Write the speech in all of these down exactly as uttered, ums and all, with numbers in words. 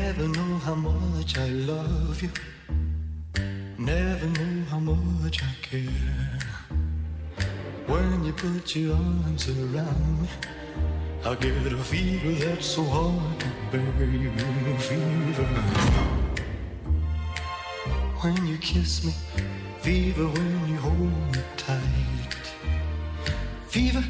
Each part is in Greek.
Never know how much I love you. Never know how much I care. When you put your arms around me, I get a fever that's so hard to bear. You give me fever when you kiss me, fever when you hold me tight. Fever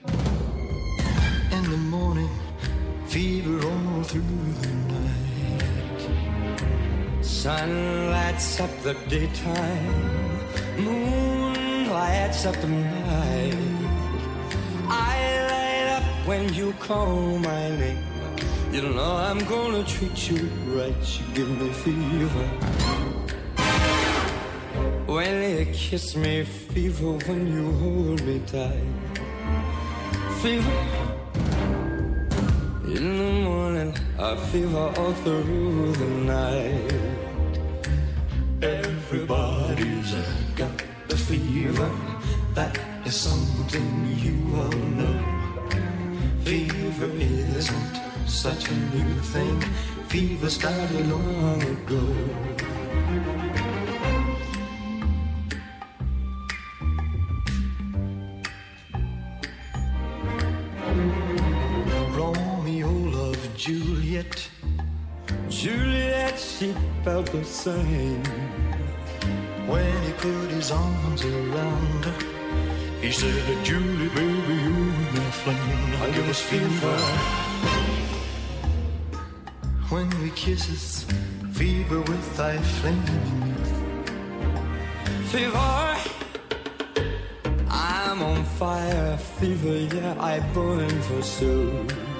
in the morning, fever all through the night. Sun lights up the daytime, moon lights up the night. I light up when you call my name. You know I'm gonna treat you right. You give me fever when you kiss me, fever when you hold me tight. Fever in the morning, I fever all through the night. Everybody's got the fever, that is something you all know. Fever isn't such a new thing, fever started long ago. Romeo loved Juliet, Juliet, she felt the same. When he put his arms around her, he said, Julie, baby, you're my flame. I give us fever when we kisses, fever with thy flame. Fever, I'm on fire. Fever, yeah, I burn for sure.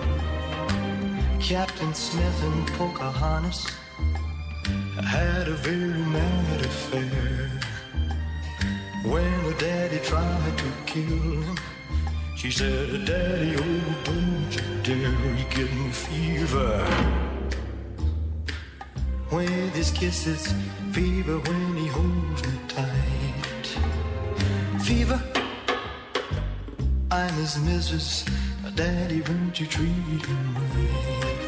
Captain Smith and Pocahontas had a very mad affair. When her daddy tried to kill him, she said, Daddy, oh, don't you dare, you give me fever. With his kisses, fever when he holds me tight. Fever, I'm his missus, Daddy, won't you treat him right?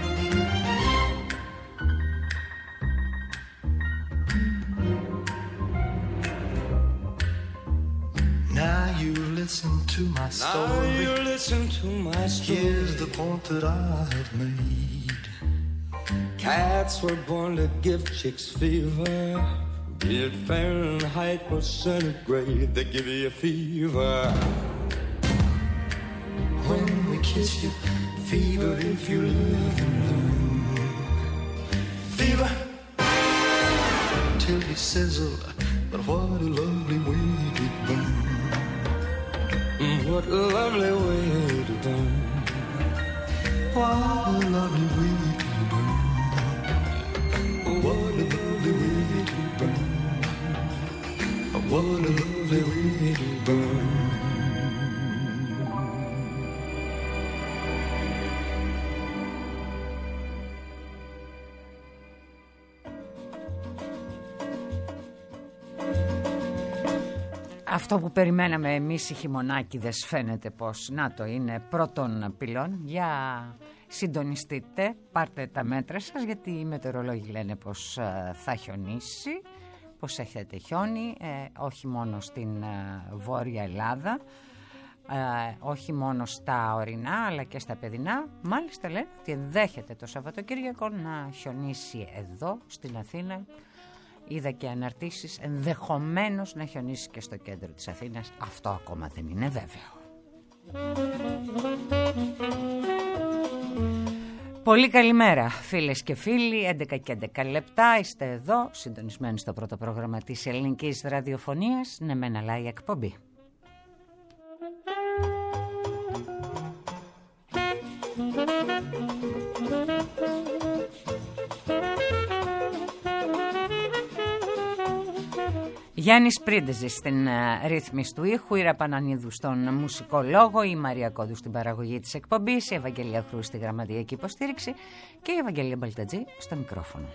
Now you listen to my story. Now you listen to my story. Here's the point that I have made. Cats were born to give chicks fever. Be it Fahrenheit or centigrade, they give you a fever. When we kiss you, fever if you live and learn. Fever till you sizzle, but what a lovely way to burn. What a lovely way to burn. What a lovely way to burn. What a lovely way to burn. What a lovely way to burn. Αυτό που περιμέναμε εμείς οι χειμωνάκηδες φαίνεται πως να το είναι πρώτον πυλών. Για συντονιστείτε, πάρτε τα μέτρα σας, γιατί οι μετεωρολόγοι λένε πως ε, θα χιονίσει, πως έχετε χιόνι, ε, όχι μόνο στην ε, Βόρεια Ελλάδα, ε, όχι μόνο στα ορεινά αλλά και στα παιδινά. Μάλιστα λένε ότι ενδέχεται το Σαββατοκύριακο να χιονίσει εδώ στην Αθήνα. Είδα και αναρτήσεις, ενδεχομένως να χιονίσει και στο κέντρο της Αθήνας. Αυτό ακόμα δεν είναι βέβαιο. Πολύ καλημέρα φίλες και φίλοι, έντεκα και έντεκα λεπτά είστε εδώ, συντονισμένοι στο πρώτο πρόγραμμα της ελληνικής ραδιοφωνίας, ναι μεν αλλά η εκπομπή. Γιάννης Πρίντεζης στην uh, ρύθμιση του ήχου, η Ραπανανίδου στον μουσικό λόγο, η Μαρία Κόδου στην παραγωγή της εκπομπής, η Ευαγγελία Χρού στη γραμματιακή υποστήριξη και η Ευαγγελία Μπαλτατζή στο μικρόφωνο.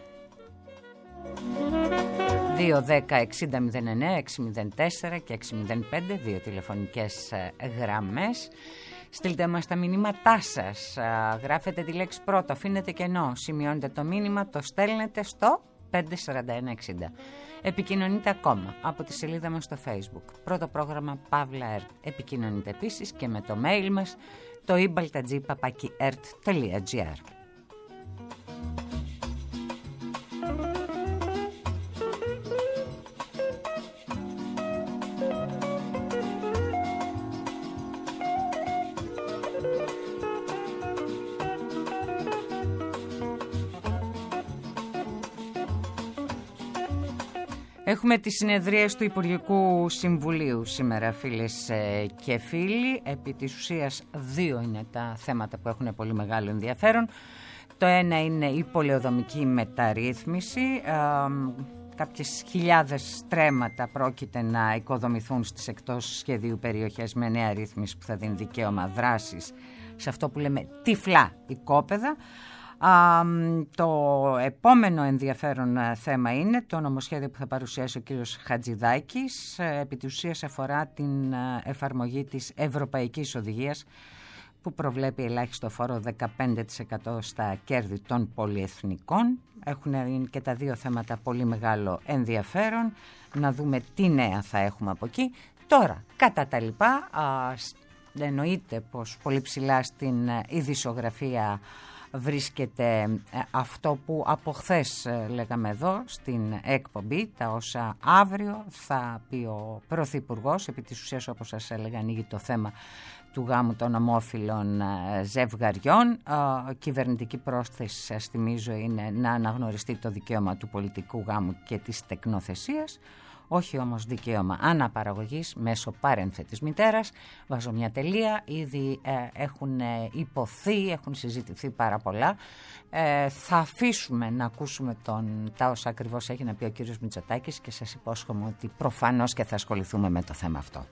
δύο δέκα εξήντα μηδέν εννέα έξι μηδέν τέσσερα και έξι μηδέν πέντε, δύο τηλεφωνικές uh, γραμμές. Στείλτε μας τα μηνύματά σας, γράφετε τη λέξη πρώτο, αφήνετε κενό, σημειώνετε το μήνυμα, το στέλνετε στο πέντε τέσσερα ένα εξήντα. Επικοινωνείτε ακόμα από τη σελίδα μας στο Facebook. Πρώτο πρόγραμμα Παύλα ΕΡΤ. Επικοινωνείτε επίσης και με το mail μας, το ibaltadji παπάκι ερτ τελεία τζι άρ. Έχουμε τις συνεδρίες του Υπουργικού Συμβουλίου σήμερα, φίλες και φίλοι. Επί της ουσίας δύο είναι τα θέματα που έχουν πολύ μεγάλο ενδιαφέρον. Το ένα είναι η πολεοδομική μεταρρύθμιση. Ε, κάποιες χιλιάδες στρέμματα πρόκειται να οικοδομηθούν στις εκτός σχεδίου περιοχές με νέα ρύθμιση που θα δίνει δικαίωμα δράσης σε αυτό που λέμε τυφλά οικόπεδα. Α, το επόμενο ενδιαφέρον θέμα είναι το νομοσχέδιο που θα παρουσιάσει ο κύριος Χατζηδάκης. Επί της ουσίας αφορά την εφαρμογή της Ευρωπαϊκής Οδηγίας που προβλέπει ελάχιστο φόρο δεκαπέντε τοις εκατό στα κέρδη των πολυεθνικών. Έχουν και τα δύο θέματα πολύ μεγάλο ενδιαφέρον. Να δούμε τι νέα θα έχουμε από εκεί. Τώρα, κατά τα λοιπά, α, εννοείται πως πολύ ψηλά στην ειδησιογραφία βρίσκεται αυτό που από χθες λέγαμε εδώ στην εκπομπή, τα όσα αύριο θα πει ο Πρωθυπουργός. Επί της ουσίας, όπως σας έλεγα, ανοίγει το θέμα του γάμου των ομόφυλων ζευγαριών. Κυβερνητική πρόσθεση, σας θυμίζω, είναι να αναγνωριστεί το δικαίωμα του πολιτικού γάμου και της τεκνοθεσίας. Όχι όμως δικαίωμα αναπαραγωγής μέσω παρένθετης μητέρας. Βάζω μια τελεία, ήδη ε, έχουν υποθεί, έχουν συζητηθεί πάρα πολλά. Ε, θα αφήσουμε να ακούσουμε τον, τα όσα ακριβώς έχει να πει ο κύριος Μητσοτάκης και σας υπόσχομαι ότι προφανώς και θα ασχοληθούμε με το θέμα αυτό.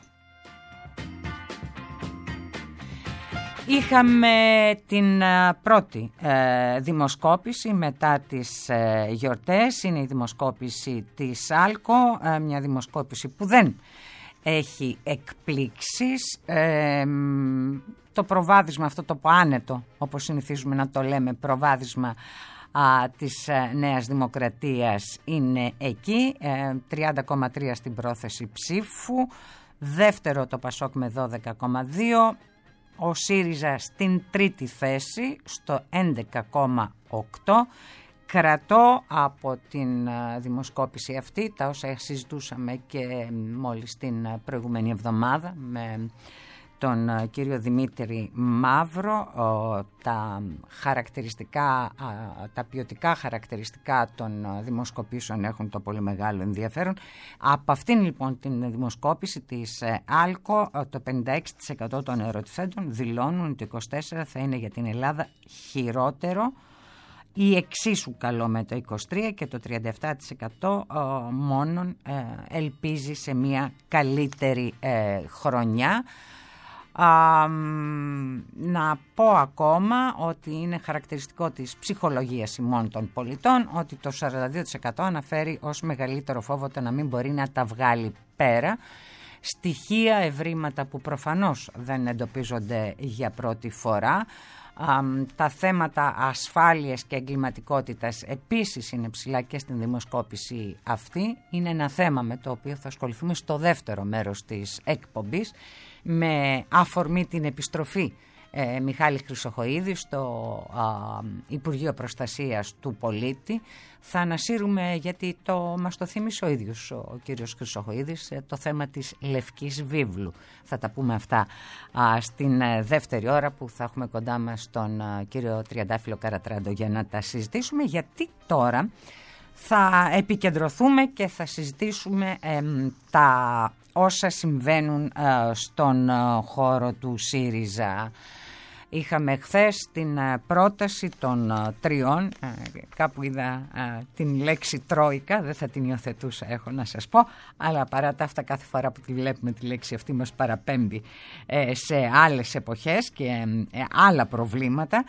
Είχαμε την πρώτη ε, δημοσκόπηση μετά τις ε, γιορτές. Είναι η δημοσκόπηση της Άλκο, ε, μια δημοσκόπηση που δεν έχει εκπλήξεις. Ε, το προβάδισμα, αυτό το άνετο, όπως συνηθίζουμε να το λέμε, προβάδισμα α, της ε, Νέας Δημοκρατίας είναι εκεί, ε, τριάντα κόμμα τρία στην πρόθεση ψήφου, δεύτερο το Πασόκ με δώδεκα κόμμα δύο. Ο ΣΥΡΙΖΑ στην τρίτη θέση στο έντεκα κόμμα οκτώ. Κρατώ από την δημοσκόπηση αυτή τα όσα συζητούσαμε και μόλις την προηγούμενη εβδομάδα με τον κύριο Δημήτρη Μαύρο, τα χαρακτηριστικά, τα ποιοτικά χαρακτηριστικά των δημοσκοπήσεων έχουν το πολύ μεγάλο ενδιαφέρον. Από αυτήν λοιπόν την δημοσκόπηση της Άλκο, το πενήντα έξι τοις εκατό των ερωτηθέντων δηλώνουν ότι το είκοσι τέσσερα θα είναι για την Ελλάδα χειρότερο ή εξίσου καλό με το είκοσι τρία και το τριάντα επτά τοις εκατό μόνον ελπίζει σε μια καλύτερη χρονιά. Α, να πω ακόμα ότι είναι χαρακτηριστικό της ψυχολογίας ημών των πολιτών ότι το σαράντα δύο τοις εκατό αναφέρει ως μεγαλύτερο φόβο το να μην μπορεί να τα βγάλει πέρα. Στοιχεία, ευρήματα που προφανώς δεν εντοπίζονται για πρώτη φορά. Α, τα θέματα ασφάλειας και εγκληματικότητας επίσης είναι ψηλά και στην δημοσκόπηση αυτή. Είναι ένα θέμα με το οποίο θα ασχοληθούμε στο δεύτερο μέρος της εκπομπής, με αφορμή την επιστροφή ε, Μιχάλη Χρυσοχοΐδη στο α, Υπουργείο Προστασίας του Πολίτη. Θα ανασύρουμε, γιατί το, μας το θύμισε ο ίδιος ο κύριος Χρυσοχοΐδης, το θέμα της Λευκής Βίβλου. Θα τα πούμε αυτά α, στην ε, δεύτερη ώρα που θα έχουμε κοντά μας τον α, κύριο Τριαντάφυλλο Καρατράντο για να τα συζητήσουμε, γιατί τώρα θα επικεντρωθούμε και θα συζητήσουμε ε, τα όσα συμβαίνουν ε, στον ε, χώρο του ΣΥΡΙΖΑ. Είχαμε χθες την ε, πρόταση των ε, τριών, ε, κάπου είδα ε, την λέξη τρόικα, δεν θα την υιοθετούσα έχω να σας πω, αλλά παρά τα αυτά κάθε φορά που τη βλέπουμε τη λέξη αυτή μας παραπέμπει ε, σε άλλες εποχές και ε, άλλα προβλήματα.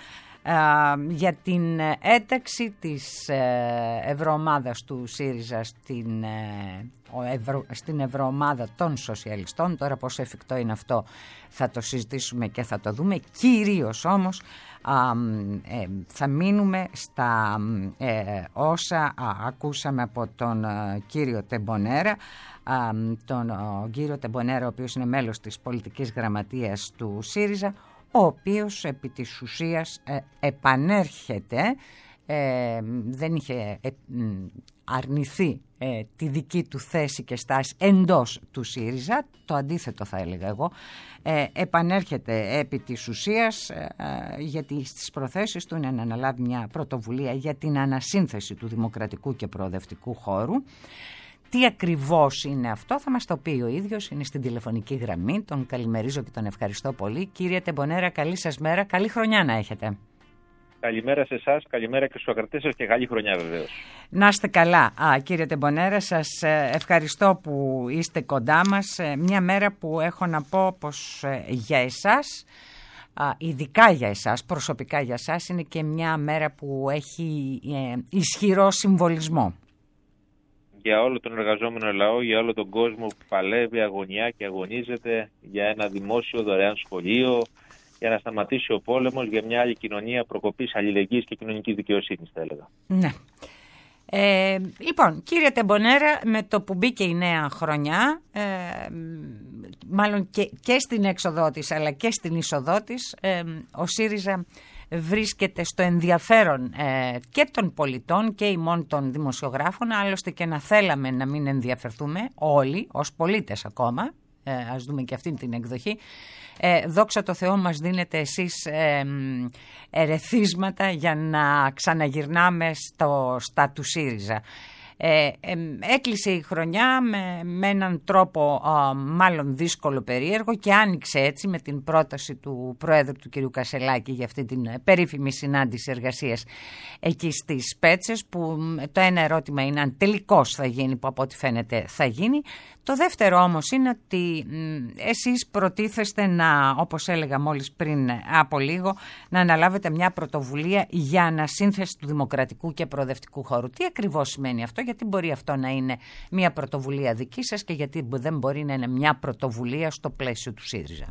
για την ένταξη της ευρωομάδας του ΣΥΡΙΖΑ στην, Ευρω... στην ευρωομάδα των σοσιαλιστών. Τώρα πώς εφικτό είναι αυτό θα το συζητήσουμε και θα το δούμε. Κυρίως όμως α, ε, θα μείνουμε στα ε, όσα α, ακούσαμε από τον α, κύριο Τεμπονέρα, α, τον α, κύριο Τεμπονέρα, ο οποίος είναι μέλος της πολιτικής γραμματείας του ΣΥΡΙΖΑ, ο οποίος επί της ουσίας ε, επανέρχεται, ε, δεν είχε ε, αρνηθεί ε, τη δική του θέση και στάση εντός του ΣΥΡΙΖΑ, το αντίθετο θα έλεγα εγώ, ε, επανέρχεται επί της ουσίας ε, γιατί στις προθέσεις του είναι να αναλάβει μια πρωτοβουλία για την ανασύνθεση του δημοκρατικού και προοδευτικού χώρου. Τι ακριβώς είναι αυτό θα μας το πει ο ίδιος, είναι στην τηλεφωνική γραμμή, τον καλημερίζω και τον ευχαριστώ πολύ. Κύριε Τεμπονέρα, καλή σας μέρα, καλή χρονιά να έχετε. Καλημέρα σε εσάς, καλημέρα και στους ακρατές σας και καλή χρονιά βεβαίως. Να είστε καλά. Α, κύριε Τεμπονέρα, σας ευχαριστώ που είστε κοντά μας. Μια μέρα που έχω να πω πως για εσάς, ειδικά για εσάς, προσωπικά για εσάς, είναι και μια μέρα που έχει ισχυρό συμβολισμό. Για όλο τον εργαζόμενο λαό, για όλο τον κόσμο που παλεύει, αγωνιά και αγωνίζεται για ένα δημόσιο δωρεάν σχολείο, για να σταματήσει ο πόλεμος, για μια άλλη κοινωνία προκοπής αλληλεγγύης και κοινωνικής δικαιοσύνης, θα έλεγα. Ναι. Ε, λοιπόν, κύριε Τεμπονέρα, με το που μπήκε η νέα χρονιά, ε, μάλλον και, και στην έξοδό της αλλά και στην είσοδό της, ε, ο ΣΥΡΙΖΑ βρίσκεται στο ενδιαφέρον ε, και των πολιτών και ημών των δημοσιογράφων, άλλωστε και να θέλαμε να μην ενδιαφερθούμε όλοι ως πολίτες ακόμα, ε, ας δούμε και αυτή την εκδοχή. Ε, δόξα τω Θεώ μας δίνετε εσείς ε, ερεθίσματα για να ξαναγυρνάμε στο στα του ΣΥΡΙΖΑ. Ε, ε, έκλεισε η χρονιά με, με έναν τρόπο α, μάλλον δύσκολο, περίεργο, και άνοιξε έτσι με την πρόταση του Προέδρου του κ. Κασελάκη για αυτή την περίφημη συνάντηση εργασίας εκεί στις Πέτσες, που το ένα ερώτημα είναι αν τελικώς θα γίνει, που από ό,τι φαίνεται θα γίνει. Το δεύτερο όμως είναι ότι μ, εσείς προτίθεστε να, όπως έλεγα μόλις πριν από λίγο, να αναλάβετε μια πρωτοβουλία για ανασύνθεση του δημοκρατικού και προοδευτικού χώρου. Τι ακριβώς σημαίνει αυτό, γιατί μπορεί αυτό να είναι μια πρωτοβουλία δική σας και γιατί δεν μπορεί να είναι μια πρωτοβουλία στο πλαίσιο του ΣΥΡΙΖΑ?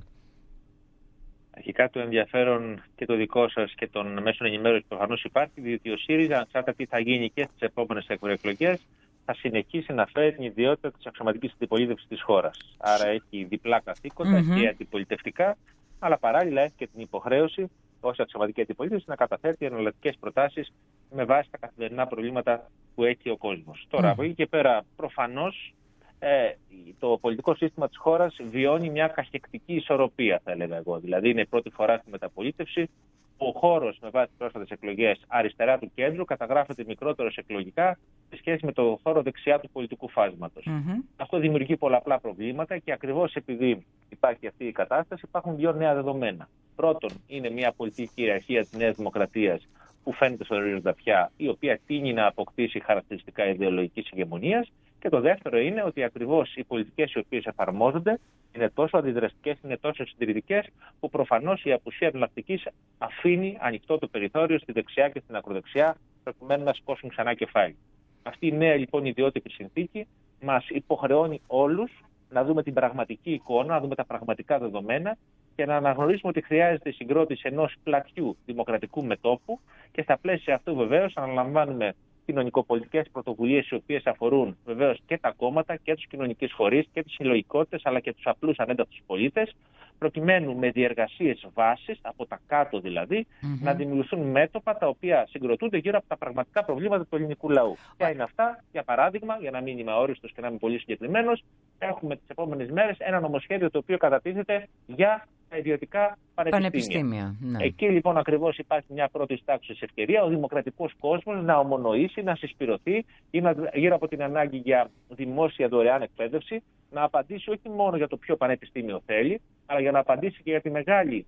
Αρχικά το ενδιαφέρον και το δικό σας και των μέσων ενημέρωσης προφανώς υπάρχει, διότι ο ΣΥΡΙΖΑ, ανεξάρτητα τι θα γίνει και στις επόμενες ευρωεκλογές, θα συνεχίσει να φέρει την ιδιότητα της αξιωματικής αντιπολίτευσης της χώρας. Άρα έχει διπλά καθήκοντα mm-hmm. και αντιπολιτευτικά, αλλά παράλληλα έχει και την υποχρέωση ως αξιωματική αντιπολίτευση να καταθέτει εναλλακτικές προτάσεις με βάση τα καθημερινά προβλήματα που έχει ο κόσμος. Mm. Τώρα, από εκεί και πέρα, προφανώς ε, το πολιτικό σύστημα της χώρας βιώνει μια καχεκτική ισορροπία, θα έλεγα εγώ. Δηλαδή, είναι η πρώτη φορά στη μεταπολίτευση ο χώρος με βάση τις πρόσφατες εκλογές αριστερά του κέντρου καταγράφεται μικρότερος εκλογικά σε σχέση με το χώρο δεξιά του πολιτικού φάσματος. Mm-hmm. Αυτό δημιουργεί πολλαπλά προβλήματα και ακριβώς επειδή υπάρχει αυτή η κατάσταση, υπάρχουν δύο νέα δεδομένα. Πρώτον, είναι μια πολιτική κυριαρχία της Νέας Δημοκρατίας που φαίνεται στον ορίζοντα πια, η οποία τείνει να αποκτήσει χαρακτηριστικά ιδεολογικής ηγεμονίας. Και το δεύτερο είναι ότι ακριβώς οι πολιτικές οι οποίες εφαρμόζονται είναι τόσο αντιδραστικές, είναι τόσο συντηρητικές, που προφανώς η απουσία εναλλακτικής αφήνει ανοιχτό το περιθώριο στη δεξιά και στην ακροδεξιά, προκειμένου να σηκώσουν ξανά κεφάλι. Αυτή η νέα λοιπόν ιδιότυπη συνθήκη μας υποχρεώνει όλους να δούμε την πραγματική εικόνα, να δούμε τα πραγματικά δεδομένα και να αναγνωρίσουμε ότι χρειάζεται η συγκρότηση ενός πλατιού δημοκρατικού μετώπου, και στα πλαίσια αυτού βεβαίως αναλαμβάνουμε κοινωνικοπολιτικές πρωτοβουλίες οι οποίες αφορούν βεβαίως και τα κόμματα και τους κοινωνικούς φορείς και τις συλλογικότητες αλλά και τους απλούς ανέντατους πολίτες, προκειμένου με διεργασίες βάσης, από τα κάτω δηλαδή, mm-hmm. να δημιουργηθούν μέτωπα τα οποία συγκροτούνται γύρω από τα πραγματικά προβλήματα του ελληνικού λαού. Ποια είναι αυτά? Για παράδειγμα, για να μην είμαι αόριστος και να είμαι πολύ συγκεκριμένος, έχουμε τις επόμενες μέρες ένα νομοσχέδιο το οποίο κατατίθεται για τα ιδιωτικά πανεπιστήμια. πανεπιστήμια ναι. Εκεί λοιπόν ακριβώς υπάρχει μια πρώτη τάξη ευκαιρία ο δημοκρατικός κόσμος να ομονοήσει, να συσπηρωθεί γύρω από την ανάγκη για δημόσια δωρεάν εκπαίδευση, να απαντήσει όχι μόνο για το ποιο πανεπιστήμιο θέλει, αλλά για να απαντήσει και για τη μεγάλη,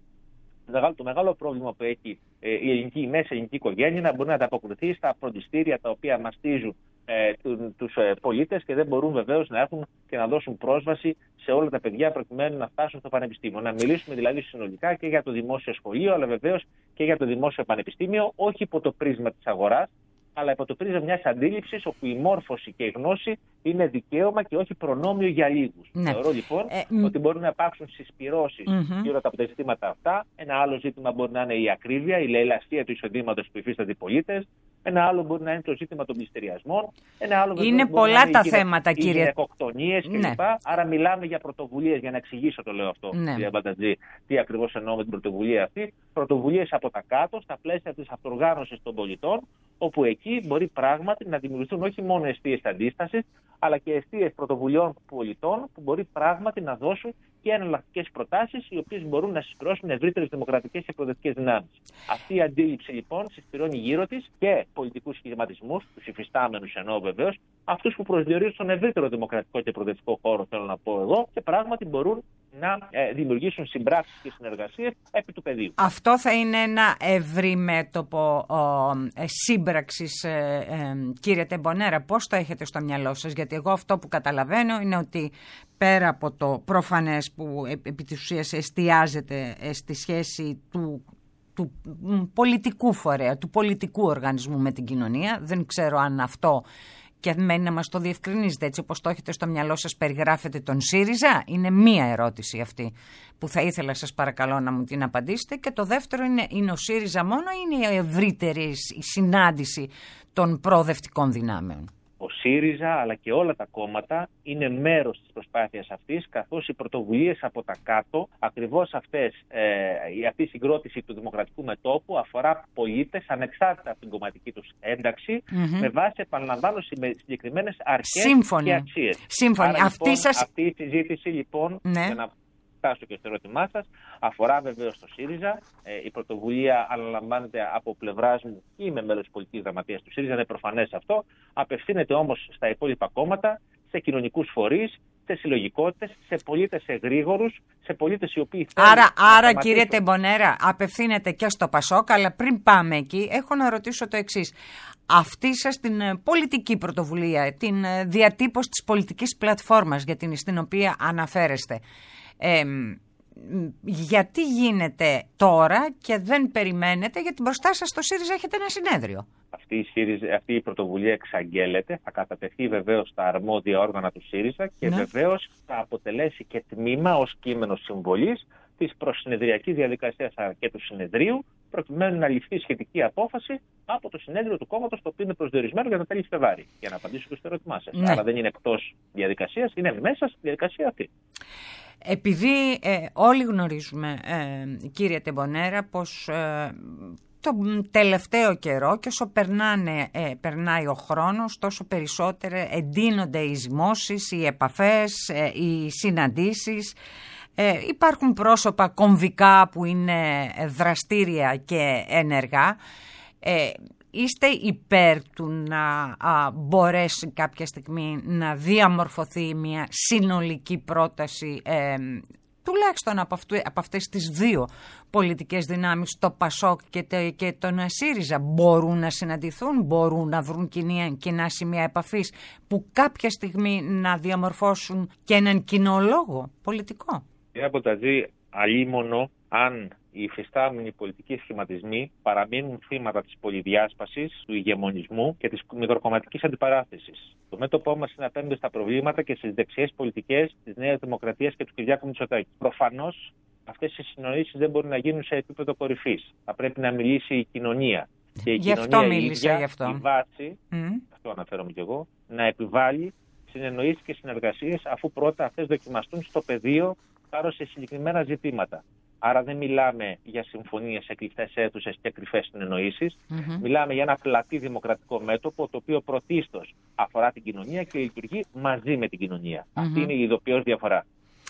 το μεγάλο πρόβλημα που έχει η ελληνική, η μέση ελληνική οικογένεια, να μπορεί να ανταποκριθεί στα φροντιστήρια τα οποία μαστίζουν ε, τους ε, πολίτες και δεν μπορούν βεβαίως να έχουν και να δώσουν πρόσβαση σε όλα τα παιδιά προκειμένου να φτάσουν στο πανεπιστήμιο. Να μιλήσουμε δηλαδή συνολικά και για το δημόσιο σχολείο, αλλά βεβαίως και για το δημόσιο πανεπιστήμιο, όχι υπό το πρίσμα της αγοράς, αλλά υπό το πρίσμα μιας αντίληψης όπου η μόρφωση και η γνώση είναι δικαίωμα και όχι προνόμιο για λίγους. Ναι. Θεωρώ λοιπόν ε, ότι μπορούν να υπάρξουν συσπυρώσεις mm-hmm. γύρω από τα ζητήματα αυτά. Ένα άλλο ζήτημα μπορεί να είναι η ακρίβεια, η λαιλασία του εισοδήματος που υφίστανται οι πολίτες. Ένα άλλο μπορεί να είναι το ζήτημα των πληστηριασμών. Ένα άλλο είναι πολλά τα θέματα, οι κύριε. Οι γυναικοκτονίες κλπ. Ναι. Άρα μιλάμε για πρωτοβουλίες, για να εξηγήσω το λέω αυτό, ναι. κύριε Μπατατζή, τι ακριβώς εννοώ με την πρωτοβουλία αυτή. Πρωτοβουλίες από τα κάτω, στα πλαίσια της αυτοργάνωσης των πολιτών, όπου εκεί μπορεί πράγματι να δημιουργηθούν όχι μόνο αιστείες αντίστασης, αλλά και αιστείες πρωτοβουλειών πολιτών που μπορεί πράγματι να δώσουν και εναλλακτικές προτάσεις, οι οποίες μπορούν να συσπηρώσουν ευρύτερες δημοκρατικές και προοδευτικές δυνάμεις. Αυτή η αντίληψη λοιπόν συσπηρώνει γύρω της και πολιτικούς σχηματισμούς, τους υφιστάμενους εννοώ βεβαίως, αυτούς που προσδιορίζουν στον ευρύτερο δημοκρατικό και προοδευτικό χώρο, θέλω να πω εγώ, και πράγματι μπορούν να ε, δημιουργήσουν συμπράξεις και συνεργασίες επί του πεδίου. Αυτό θα είναι ένα ευρύ μέτωπο ε, σύμπραξης, ε, ε, κύριε Τεμπονέρα. Πώς το έχετε στο μυαλό σας? Γιατί εγώ αυτό που καταλαβαίνω είναι ότι πέρα από το προφανές που επί της ουσίας εστιάζεται στη σχέση του, του πολιτικού φορέα, του πολιτικού οργανισμού με την κοινωνία, δεν ξέρω αν αυτό και μένει να μας το διευκρινίζετε, έτσι όπως το έχετε στο μυαλό σας, περιγράφετε τον ΣΥΡΙΖΑ? Είναι μία ερώτηση αυτή που θα ήθελα σας παρακαλώ να μου την απαντήσετε. Και το δεύτερο είναι, είναι ο ΣΥΡΙΖΑ μόνο ή είναι η ευρύτερη η συνάντηση των προοδευτικών δυνάμεων? Ο ΣΥΡΙΖΑ αλλά και όλα τα κόμματα είναι μέρος της προσπάθειας αυτής, καθώς οι πρωτοβουλίες από τα κάτω, ακριβώς αυτές, ε, αυτή η συγκρότηση του δημοκρατικού μετώπου αφορά πολίτες ανεξάρτητα από την κομματική τους ένταξη, mm-hmm. με βάση, επαναλαμβάνω, συγκεκριμένες αρχές Σύμφωνη. και αξίες. Σύμφωνη. Άρα, αυτή, λοιπόν, σας... αυτή η συζήτηση λοιπόν, ναι. για να φτάσω και στο ερώτημά σας, αφορά βεβαίως το ΣΥΡΙΖΑ. Ε, η πρωτοβουλία αναλαμβάνεται από πλευράς μου, είμαι μέλος της πολιτικής γραμματείας του ΣΥΡΙΖΑ, είναι προφανές αυτό. Απευθύνεται όμως στα υπόλοιπα κόμματα, σε κοινωνικούς φορείς, σε συλλογικότητες, σε πολίτες εγρήγορους, σε πολίτες οι οποίοι θέλουν. Άρα, άρα κύριε Τεμπονέρα, απευθύνεται και στο Πασόκ, αλλά πριν πάμε εκεί, έχω να ρωτήσω το εξής. Αυτή σας την πολιτική πρωτοβουλία, την διατύπωση της πολιτικής πλατφόρμας για την στην οποία αναφέρεστε, ε, γιατί γίνεται τώρα και δεν περιμένετε, γιατί μπροστά σας στο ΣΥΡΙΖΑ έχετε ένα συνέδριο? Αυτή η, ΣΥΡΙΖΑ, αυτή η πρωτοβουλία εξαγγέλλεται, θα κατατεθεί βεβαίως στα αρμόδια όργανα του ΣΥΡΙΖΑ και ναι. βεβαίως θα αποτελέσει και τμήμα ως κείμενο συμβολής της προσυνεδριακής διαδικασίας και του συνεδρίου, προκειμένου να ληφθεί σχετική απόφαση από το συνέδριο του κόμματος, το οποίο είναι προσδιορισμένο για τα τέλη Φλεβάρη. Για να απαντήσω και στο ερώτημά σας. Ναι. Άρα δεν είναι εκτός διαδικασίας, είναι μέσα στη διαδικασία αυτή. Επειδή ε, όλοι γνωρίζουμε, ε, κύριε Τεμπονέρα, πως ε, το τελευταίο καιρό και όσο περνάνε, ε, περνάει ο χρόνος, τόσο περισσότερο εντείνονται οι ζυμώσεις, οι επαφές, ε, οι συναντήσεις. Ε, υπάρχουν πρόσωπα κομβικά που είναι δραστήρια και ενεργά. Ε, Είστε υπέρ του να α, μπορέσει κάποια στιγμή να διαμορφωθεί μια συνολική πρόταση, ε, τουλάχιστον από, αυτού, από αυτές τις δύο πολιτικές δυνάμεις, το ΠΑΣΟΚ και, το, και τον ΣΥΡΙΖΑ, μπορούν να συναντηθούν, μπορούν να βρουν κοινά, κοινά σημεία επαφής που κάποια στιγμή να διαμορφώσουν και έναν κοινό λόγο πολιτικό? Κύριε Μπατατζή, αλίμονο αν οι υφιστάμενοι πολιτικοί σχηματισμοί παραμείνουν θύματα της πολυδιάσπασης, του ηγεμονισμού και της μητροκομματικής αντιπαράθεσης. Το μέτωπό μας είναι απέναντι στα προβλήματα και στις δεξιές πολιτικές της Νέας Δημοκρατίας και του Κυριάκου Μητσοτάκη. Προφανώς αυτές οι συνοήσεις δεν μπορούν να γίνουν σε επίπεδο κορυφής. Θα πρέπει να μιλήσει η κοινωνία. Και η γι' αυτό κοινωνία μίλησα, ίδια, γι' αυτό. η βάση, mm. αυτό αναφέρομαι κι εγώ, να επιβάλλει συνεννοήσεις και συνεργασίες, αφού πρώτα αυτές δοκιμαστούν στο πεδίο πάνω σε συγκεκριμένα ζητήματα. Άρα δεν μιλάμε για συμφωνίες σε κλειστές αίθουσες και κρυφές συνεννοήσεις. Mm-hmm. Μιλάμε για ένα πλατή δημοκρατικό μέτωπο, το οποίο πρωτίστως αφορά την κοινωνία και λειτουργεί μαζί με την κοινωνία. Mm-hmm. Αυτή είναι η ειδοποιώς διαφορά.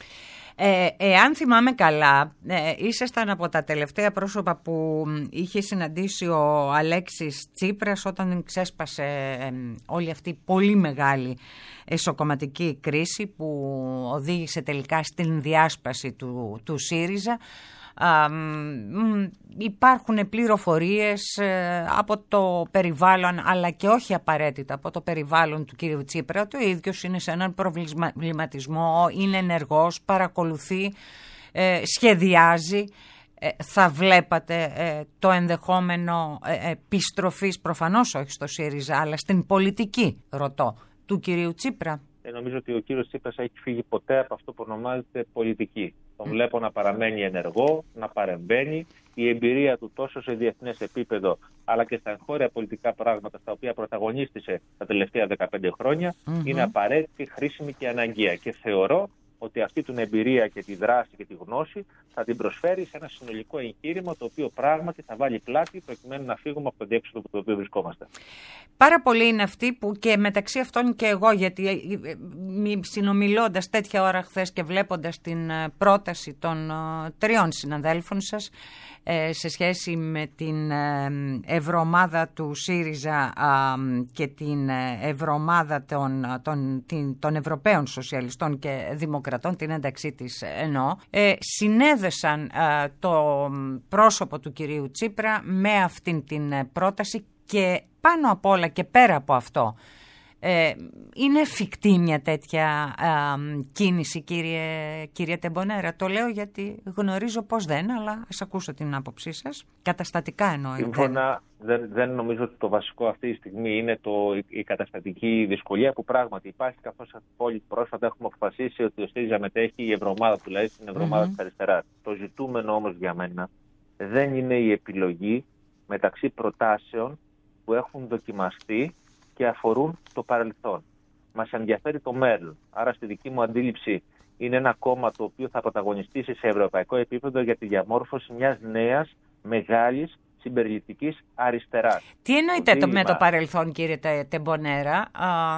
Ε, εάν θυμάμαι καλά, ε, ήσασταν από τα τελευταία πρόσωπα που είχε συναντήσει ο Αλέξης Τσίπρας όταν ξέσπασε ε, όλη αυτή η πολύ μεγάλη εσωκομματική κρίση που οδήγησε τελικά στην διάσπαση του, του ΣΥΡΙΖΑ. Α, μ, υπάρχουν πληροφορίες ε, από το περιβάλλον, αλλά και όχι απαραίτητα από το περιβάλλον του κύριου Τσίπρα, ότι ο ίδιος είναι σε έναν προβληματισμό, είναι ενεργός, παρακολουθεί, ε, σχεδιάζει. ε, θα βλέπατε ε, το ενδεχόμενο ε, επιστροφής, προφανώς όχι στο ΣΥΡΙΖΑ, αλλά στην πολιτική, ρωτώ, του κυρίου Τσίπρα? Ε, νομίζω ότι ο κύριος Τσίπρας έχει φύγει ποτέ από αυτό που ονομάζεται πολιτική. Τον βλέπω να παραμένει ενεργό, να παρεμβαίνει. Η εμπειρία του τόσο σε διεθνές επίπεδο, αλλά και στα εγχώρια πολιτικά πράγματα στα οποία πρωταγωνίστησε τα τελευταία δεκαπέντε χρόνια, mm-hmm. είναι απαραίτητη, χρήσιμη και αναγκαία. Και θεωρώ ότι αυτή την εμπειρία και τη δράση και τη γνώση θα την προσφέρει σε ένα συνολικό εγχείρημα το οποίο πράγματι θα βάλει πλάτη προκειμένου να φύγουμε από το διέξοδο που το οποίο βρισκόμαστε. Πάρα πολλοί είναι αυτοί που, και μεταξύ αυτών και εγώ, γιατί συνομιλώντας τέτοια ώρα χθες και βλέποντας την πρόταση των τριών συναδέλφων σας σε σχέση με την ευρωομάδα του ΣΥΡΙΖΑ και την ευρωομάδα των, των, των Ευρωπαίων Σοσιαλιστών και Δημοκρατών, την ένταξή της εννοώ, συνέδεσαν το πρόσωπο του κυρίου Τσίπρα με αυτήν την πρόταση και πάνω απ' όλα και πέρα από αυτό, ε, είναι εφικτή μια τέτοια ε, κίνηση, κύριε, κύριε Τεμπονέρα? Το λέω γιατί γνωρίζω πως δεν, αλλά ας ακούσω την άποψή σας. Καταστατικά εννοώ. Σύμφωνα, δεν, δεν νομίζω ότι το βασικό αυτή τη στιγμή είναι το, η καταστατική δυσκολία που πράγματι υπάρχει, καθώς πολύ πρόσφατα έχουμε αποφασίσει ότι ο ΣΥΡΙΖΑ μετέχει η Ευρωομάδα, δηλαδή στην Ευρωομάδα mm-hmm. της Αριστεράς. Το ζητούμενο όμως για μένα δεν είναι η επιλογή μεταξύ προτάσεων που έχουν δοκιμαστεί και αφορούν το παρελθόν. Μας ενδιαφέρει το μέλλον. Άρα στη δική μου αντίληψη είναι ένα κόμμα το οποίο θα πρωταγωνιστήσει σε ευρωπαϊκό επίπεδο για τη διαμόρφωση μιας νέας μεγάλης συμπεριληπτικής αριστεράς. Τι εννοείτε το, με το παρελθόν, κύριε Τεμπονέρα? Α,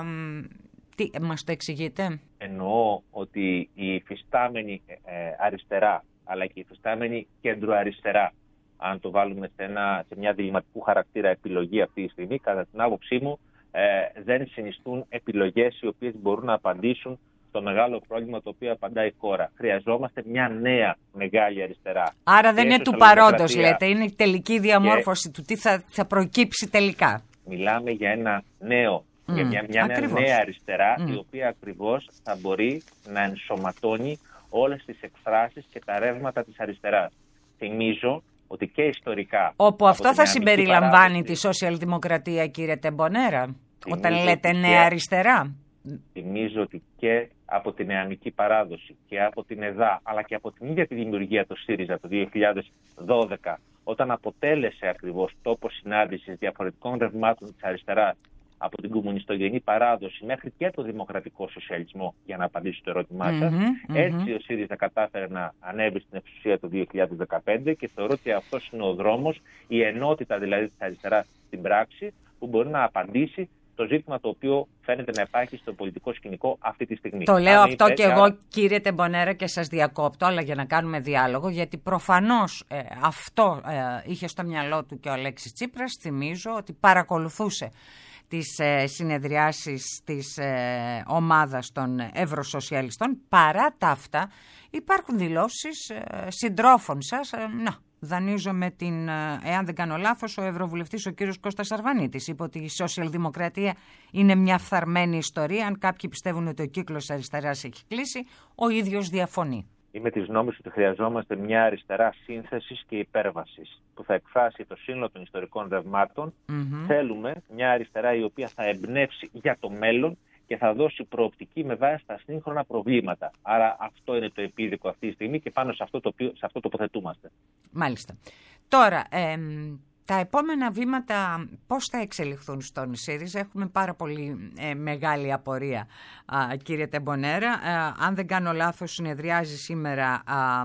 τι, μας το εξηγείτε? Εννοώ ότι η υφιστάμενη ε, αριστερά αλλά και η υφιστάμενη κέντρο-αριστερά, αν το βάλουμε σε, ένα, σε μια διλημματικού χαρακτήρα επιλογή αυτή τη στιγμή, κατά την άποψή μου, ε, δεν συνιστούν επιλογές οι οποίες μπορούν να απαντήσουν στο μεγάλο πρόβλημα το οποίο απαντάει η χώρα. Χρειαζόμαστε μια νέα μεγάλη αριστερά. Άρα δεν είναι του παρόντος, λέτε, είναι η τελική διαμόρφωση του τι θα, θα προκύψει τελικά. Μιλάμε για ένα νέο, mm, για μια, μια νέα αριστερά, mm. η οποία ακριβώς θα μπορεί να ενσωματώνει όλες τις εκφράσεις και τα ρεύματα της αριστεράς. Θυμίζω ότι και ιστορικά... Όπου αυτό θα συμπεριλαμβάνει τη σοσιαλδημοκρατία, κύριε Τεμπονέρα, όταν λέτε νέα και, αριστερά. Θυμίζω ότι και από την νεανική παράδοση και από την ΕΔΑ, αλλά και από την ίδια τη δημιουργία του ΣΥΡΙΖΑ το δύο χιλιάδες δώδεκα, όταν αποτέλεσε ακριβώς τόπο συνάντησης διαφορετικών ρευμάτων της αριστεράς, από την κομμουνιστογενή παράδοση μέχρι και το δημοκρατικό σοσιαλισμό, για να απαντήσω το ερώτημά σας. Mm-hmm, Έτσι mm-hmm. ο ΣΥΡΙΖΑ κατάφερε να ανέβει στην εξουσία το δύο χιλιάδες δεκαπέντε και θεωρώ ότι αυτός είναι ο δρόμος, η ενότητα δηλαδή της αριστεράς στην πράξη, που μπορεί να απαντήσει το ζήτημα το οποίο φαίνεται να υπάρχει στο πολιτικό σκηνικό αυτή τη στιγμή. Το λέω αυτό και εγώ, άρα... κύριε Τεμπονέρα, και σας διακόπτω, αλλά για να κάνουμε διάλογο, γιατί προφανώς ε, αυτό ε, είχε στο μυαλό του και ο Αλέξης Τσίπρας. Θυμίζω ότι παρακολουθούσε τις ε, συνεδριάσεις της ε, ομάδας των Ευρωσοσιαλιστών. Παρά τα αυτά υπάρχουν δηλώσεις ε, συντρόφων σας. Ε, να, δανείζω με την, ε, εάν δεν κάνω λάθος, ο Ευρωβουλευτής ο κύριος Κώστας Αρβανίτης είπε ότι η σοσιαλδημοκρατία είναι μια φθαρμένη ιστορία. Αν κάποιοι πιστεύουν ότι ο κύκλος αριστεράς έχει κλείσει, ο ίδιος διαφωνεί. Είμαι της γνώμης ότι χρειαζόμαστε μια αριστερά σύνθεσης και υπέρβασης που θα εκφράσει το σύνολο των ιστορικών ρευμάτων. Mm-hmm. Θέλουμε μια αριστερά η οποία θα εμπνεύσει για το μέλλον και θα δώσει προοπτική με βάση τα σύγχρονα προβλήματα. Άρα αυτό είναι το επίδικο αυτή τη στιγμή και πάνω σε αυτό το, σε αυτό τοποθετούμαστε. Μάλιστα. Τώρα, ε, τα επόμενα βήματα πώς θα εξελιχθούν στον ΣΥΡΙΖΑ? Έχουμε πάρα πολύ ε, μεγάλη απορία, α, κύριε Τεμπονέρα. Α, αν δεν κάνω λάθος, συνεδριάζει σήμερα α,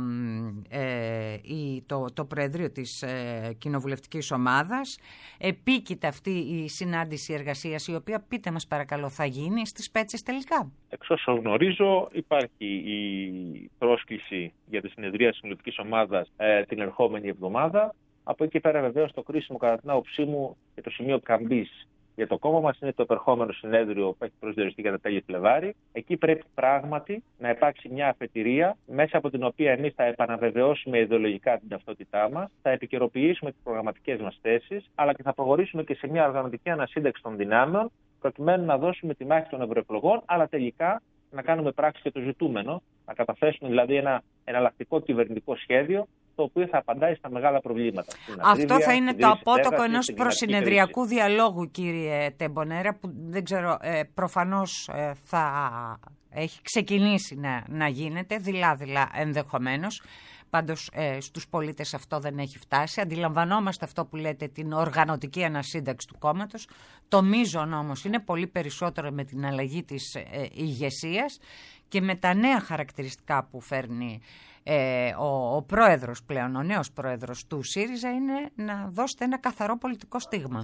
ε, η, το, το Προεδρείο της ε, Κοινοβουλευτικής Ομάδας. Επίκειται αυτή η συνάντηση εργασίας, η οποία, πείτε μας παρακαλώ, θα γίνει στις Πέτσες τελικά? Εξ όσων γνωρίζω, υπάρχει η πρόσκληση για τη συνεδρία της Κοινοβουλευτικής Ομάδας ε, την ερχόμενη εβδομάδα. Από εκεί πέρα, βεβαίως, το κρίσιμο κατά την άποψή μου και το σημείο καμπής για το κόμμα μας είναι το επερχόμενο συνέδριο που έχει προσδιοριστεί για τα τέλη Φλεβάρη. Εκεί πρέπει πράγματι να υπάρξει μια αφετηρία μέσα από την οποία εμείς θα επαναβεβαιώσουμε ιδεολογικά την ταυτότητά μας, θα επικαιροποιήσουμε τις προγραμματικές μας θέσεις, αλλά και θα προχωρήσουμε και σε μια οργανωτική ανασύνταξη των δυνάμεων, προκειμένου να δώσουμε τη μάχη των ευρωεκλογών, αλλά τελικά να κάνουμε πράξη και το ζητούμενο, να καταθέσουμε δηλαδή ένα εναλλακτικό κυβερνητικό σχέδιο, το το οποίο θα απαντάει στα μεγάλα προβλήματα. Αυτό ακρίβεια, θα είναι το απότοκο ενός προσυνεδριακού διαλόγου, κύριε Τεμπονέρα, που δεν ξέρω, ε, προφανώς ε, θα έχει ξεκινήσει να, να γίνεται, δειλά-δειλά ενδεχομένως. Πάντως ε, στους πολίτες αυτό δεν έχει φτάσει. Αντιλαμβανόμαστε αυτό που λέτε, την οργανωτική ανασύνταξη του κόμματος. Το μείζον όμως είναι πολύ περισσότερο με την αλλαγή της ε, ηγεσίας και με τα νέα χαρακτηριστικά που φέρνει ε, ο, ο πρόεδρος πλέον, ο νέος πρόεδρος του ΣΥΡΙΖΑ, είναι να δώσετε ένα καθαρό πολιτικό στίγμα.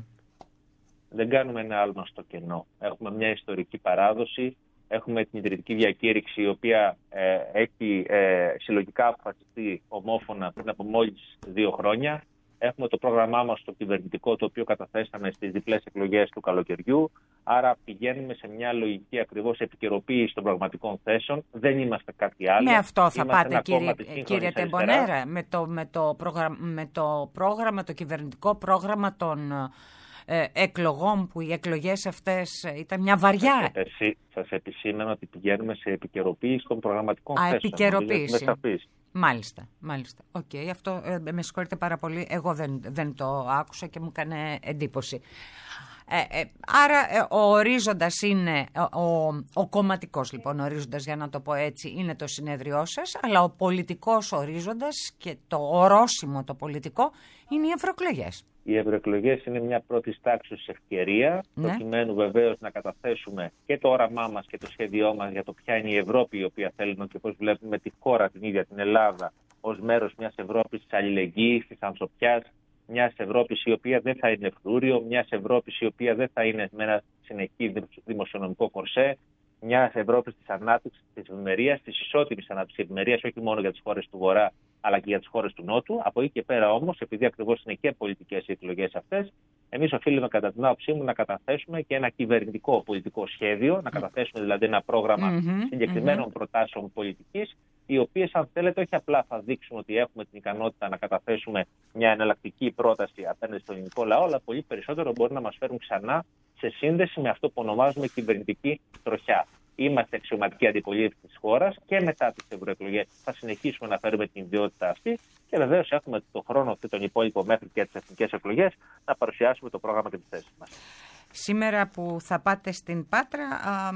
Δεν κάνουμε ένα άλμα στο κενό. Έχουμε μια ιστορική παράδοση. Έχουμε την ιδρυτική διακήρυξη, η οποία ε, έχει ε, συλλογικά αποφασιστεί ομόφωνα πριν από μόλις δύο χρόνια. Έχουμε το πρόγραμμά μας το κυβερνητικό, το οποίο καταθέσαμε στις διπλές εκλογές του καλοκαιριού. Άρα πηγαίνουμε σε μια λογική ακριβώς επικαιροποίηση των πραγματικών θέσεων. Δεν είμαστε κάτι άλλο. Με αυτό θα είμαστε πάτε, κύριε, κύριε Τεμπονέρα, με το, με, το πρόγραμμα, με το πρόγραμμα, το κυβερνητικό πρόγραμμα των Ε, εκλογών, που οι εκλογές αυτές ήταν μια βαριά. Σας επισήμανα ότι πηγαίνουμε σε επικαιροποίηση των προγραμματικών Α, θέσεων. Επικαιροποίηση. Μάλιστα, μάλιστα. Οκ, okay, αυτό ε, με συγχωρείτε πάρα πολύ. Εγώ δεν, δεν το άκουσα και μου έκανε εντύπωση. Ε, ε, άρα ε, ο ορίζοντας είναι, ο, ο, ο κομματικός λοιπόν ορίζοντας, για να το πω έτσι, είναι το συνέδριό σας, αλλά ο πολιτικός ορίζοντας και το ορόσημο το πολιτικό είναι οι ευρωεκλογές. Οι ευρωεκλογές είναι μια πρώτη τάξη ευκαιρία, ναι, προκειμένου βεβαίως να καταθέσουμε και το όραμά μας και το σχέδιό μας για το ποια είναι η Ευρώπη η οποία θέλουμε και πώς βλέπουμε τη χώρα την ίδια, την Ελλάδα, ως μέρος μιας Ευρώπης της αλληλεγγύης, της ανθρωπιάς, μιας Ευρώπης η οποία δεν θα είναι φρούριο, μιας Ευρώπης η οποία δεν θα είναι με ένα συνεχή δημοσιονομικό κορσέ, μιας Ευρώπης της ανάπτυξης, της ευημερίας, της ισότιμης ανάπτυξης ευημερίας, όχι μόνο για τις χώρες του Βορρά, αλλά και για τις χώρες του Νότου. Από εκεί και πέρα όμως, επειδή ακριβώς είναι και πολιτικές οι εκλογές αυτές, εμείς οφείλουμε κατά την άποψή μου να καταθέσουμε και ένα κυβερνητικό πολιτικό σχέδιο, να καταθέσουμε δηλαδή ένα πρόγραμμα mm-hmm, συγκεκριμένων mm-hmm. προτάσεων πολιτικής, οι οποίες, αν θέλετε, όχι απλά θα δείξουν ότι έχουμε την ικανότητα να καταθέσουμε μια εναλλακτική πρόταση απέναντι στον ελληνικό λαό, αλλά πολύ περισσότερο μπορεί να μας φέρουν ξανά σε σύνδεση με αυτό που ονομάζουμε κυβερνητική τροχιά. Είμαστε αξιωματική αντιπολίτευση της χώρας και μετά τις ευρωεκλογές θα συνεχίσουμε να φέρουμε την ιδιότητα αυτή και βεβαίως έχουμε τον χρόνο και τον υπόλοιπο μέχρι και τις εθνικές εκλογές να παρουσιάσουμε το πρόγραμμα και τις θέσεις μας. Σήμερα που θα πάτε στην Πάτρα, α,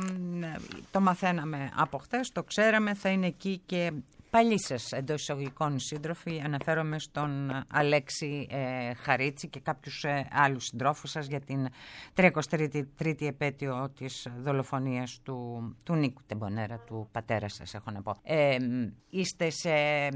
το μαθαίναμε από χτες, το ξέραμε, θα είναι εκεί και παλιοί σας εντός εισαγωγικών σύντροφοι. Αναφέρομαι στον Αλέξη ε, Χαρίτση και κάποιους ε, άλλους συντρόφους σας για την τριακοστή τρίτη επέτειο της δολοφονίας του, του Νίκου Τεμπονέρα, του πατέρα σας, έχω να πω. Ε, είστε σε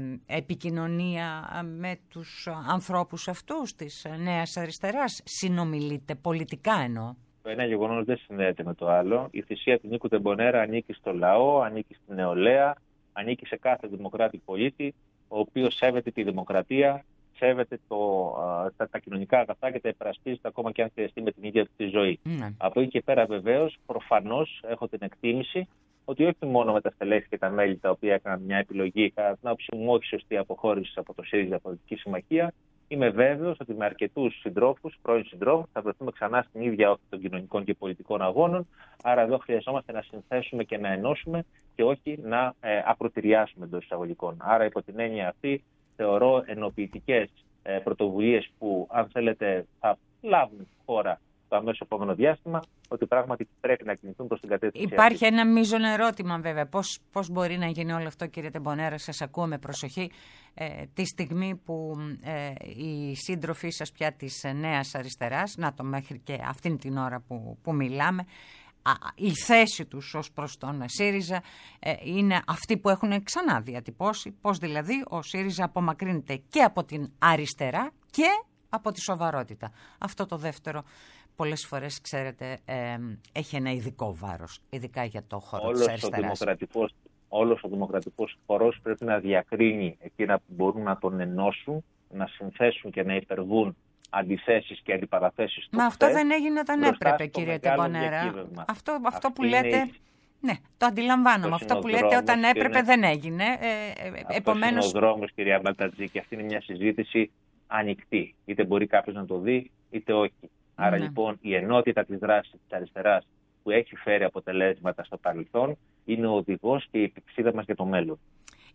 επικοινωνία με τους ανθρώπους αυτούς της Νέας Αριστεράς? Συνομιλείτε πολιτικά εννοώ? Το ένα γεγονός δεν συνδέεται με το άλλο. Η θυσία του Νίκου Τεμπονέρα ανήκει στο λαό, ανήκει στην νεολαία, ανήκει σε κάθε δημοκράτη πολίτη, ο οποίος σέβεται τη δημοκρατία, σέβεται το, τα, τα κοινωνικά αγαθά και τα υπερασπίζεται ακόμα και αν χρειαστεί με την ίδια του τη ζωή. Mm. Από εκεί και πέρα, βεβαίως, προφανώς έχω την εκτίμηση ότι όχι μόνο με τα στελέχη και τα μέλη τα οποία έκαναν μια επιλογή, κατά την άποψή μου, όχι σωστή αποχώρηση από το ΣΥΡΙΖΑ Πολιτική Συμμαχία, είμαι βέβαιος ότι με αρκετούς συντρόφους, πρώην συντρόφους, θα βρεθούμε ξανά στην ίδια όχθη των κοινωνικών και πολιτικών αγώνων. Άρα, εδώ χρειαζόμαστε να συνθέσουμε και να ενώσουμε και όχι να ε, ακροτηριάσουμε εντός εισαγωγικών. Άρα, υπό την έννοια αυτή, θεωρώ ενοποιητικές ε, πρωτοβουλίες που, αν θέλετε, θα λάβουν χώρα το αμέσως επόμενο διάστημα, ότι πράγματι πρέπει να κινηθούν προς την κατεύθυνση. Υπάρχει αυτή ένα μείζον ερώτημα, βέβαια. Πώς, πώς μπορεί να γίνει όλο αυτό, κύριε Τεμπονέρα? Σας ακούω με προσοχή. Ε, τη στιγμή που ε, οι σύντροφοί σας πια της Νέας Αριστεράς, να το μέχρι και αυτήν την ώρα που, που μιλάμε, α, η θέση τους ως προς τον ΣΥΡΙΖΑ ε, είναι αυτή που έχουν ξανά διατυπώσει. Πώς δηλαδή ο ΣΥΡΙΖΑ απομακρύνεται και από την αριστερά και από τη σοβαρότητα. Αυτό το δεύτερο πολλές φορές, ξέρετε, ε, έχει ένα ειδικό βάρος, ειδικά για το χώρο όλος της αριστεράς. Ο δημοκρατικός, όλος ο δημοκρατικός χώρος πρέπει να διακρίνει εκείνα που μπορούν να τον ενώσουν, να συνθέσουν και να υπερβούν αντιθέσεις και αντιπαραθέσεις. Μα αυτό δεν έγινε όταν έπρεπε, κύριε Τεμπονέρα. Αυτό, αυτό που λέτε... Είναι... Ναι, το αντιλαμβάνομαι. Αυτό που λέτε όταν έπρεπε είναι... δεν έγινε. Ε, ε, επομένως... είναι ο δρόμος, κυρία Μπαλτατζή, και αυτή είναι μια συζήτηση ανοιχτή. Είτε μπορεί κάποιος να το δει, είτε όχι. Άρα, ναι, λοιπόν, η ενότητα της δράσης της αριστεράς που έχει φέρει αποτελέσματα στο παρελθόν είναι ο οδηγός και η πηξίδα μας για το μέλλον.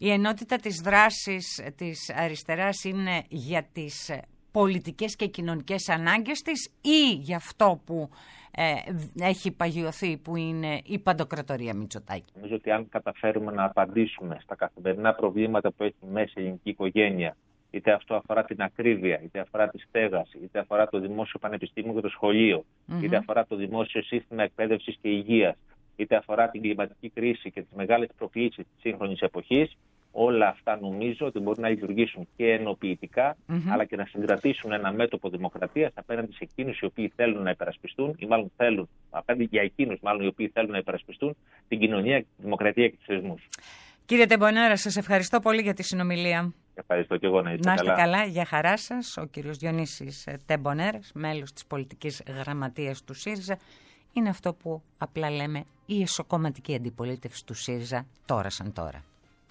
Η ενότητα της δράσης της αριστεράς είναι για τις πολιτικές και κοινωνικές ανάγκες της ή για αυτό που ε, έχει παγιωθεί, που είναι η παντοκρατορία Μητσοτάκη? Νομίζω ότι αν καταφέρουμε να απαντήσουμε στα καθημερινά προβλήματα που έχει μέσα η ελληνική οικογένεια, είτε αυτό αφορά την ακρίβεια, είτε αφορά τη στέγαση, είτε αφορά το δημόσιο πανεπιστήμιο και το σχολείο, mm-hmm. είτε αφορά το δημόσιο σύστημα εκπαίδευσης και υγείας, είτε αφορά την κλιματική κρίση και τις μεγάλες προκλήσεις της σύγχρονης εποχής, όλα αυτά νομίζω ότι μπορούν να λειτουργήσουν και ενοποιητικά, mm-hmm. αλλά και να συγκρατήσουν ένα μέτωπο δημοκρατίας απέναντι σε εκείνους οι οποίοι θέλουν να υπερασπιστούν, ή μάλλον θέλουν, απέναντι για εκείνους μάλλον οι οποίοι θέλουν να υπερασπιστούν την κοινωνία, τη δημοκρατία και τους θεσμούς. Κύριε Τεμπονέρα, σας ευχαριστώ πολύ για τη συνομιλία. Ευχαριστώ και εγώ, να είστε, να είστε καλά. καλά. Για χαρά σας, ο κύριος Διονύσης Τεμπονέρας, μέλος της πολιτικής γραμματείας του ΣΥΡΙΖΑ. Είναι αυτό που απλά λέμε η εσωκομματική αντιπολίτευση του ΣΥΡΙΖΑ τώρα σαν τώρα.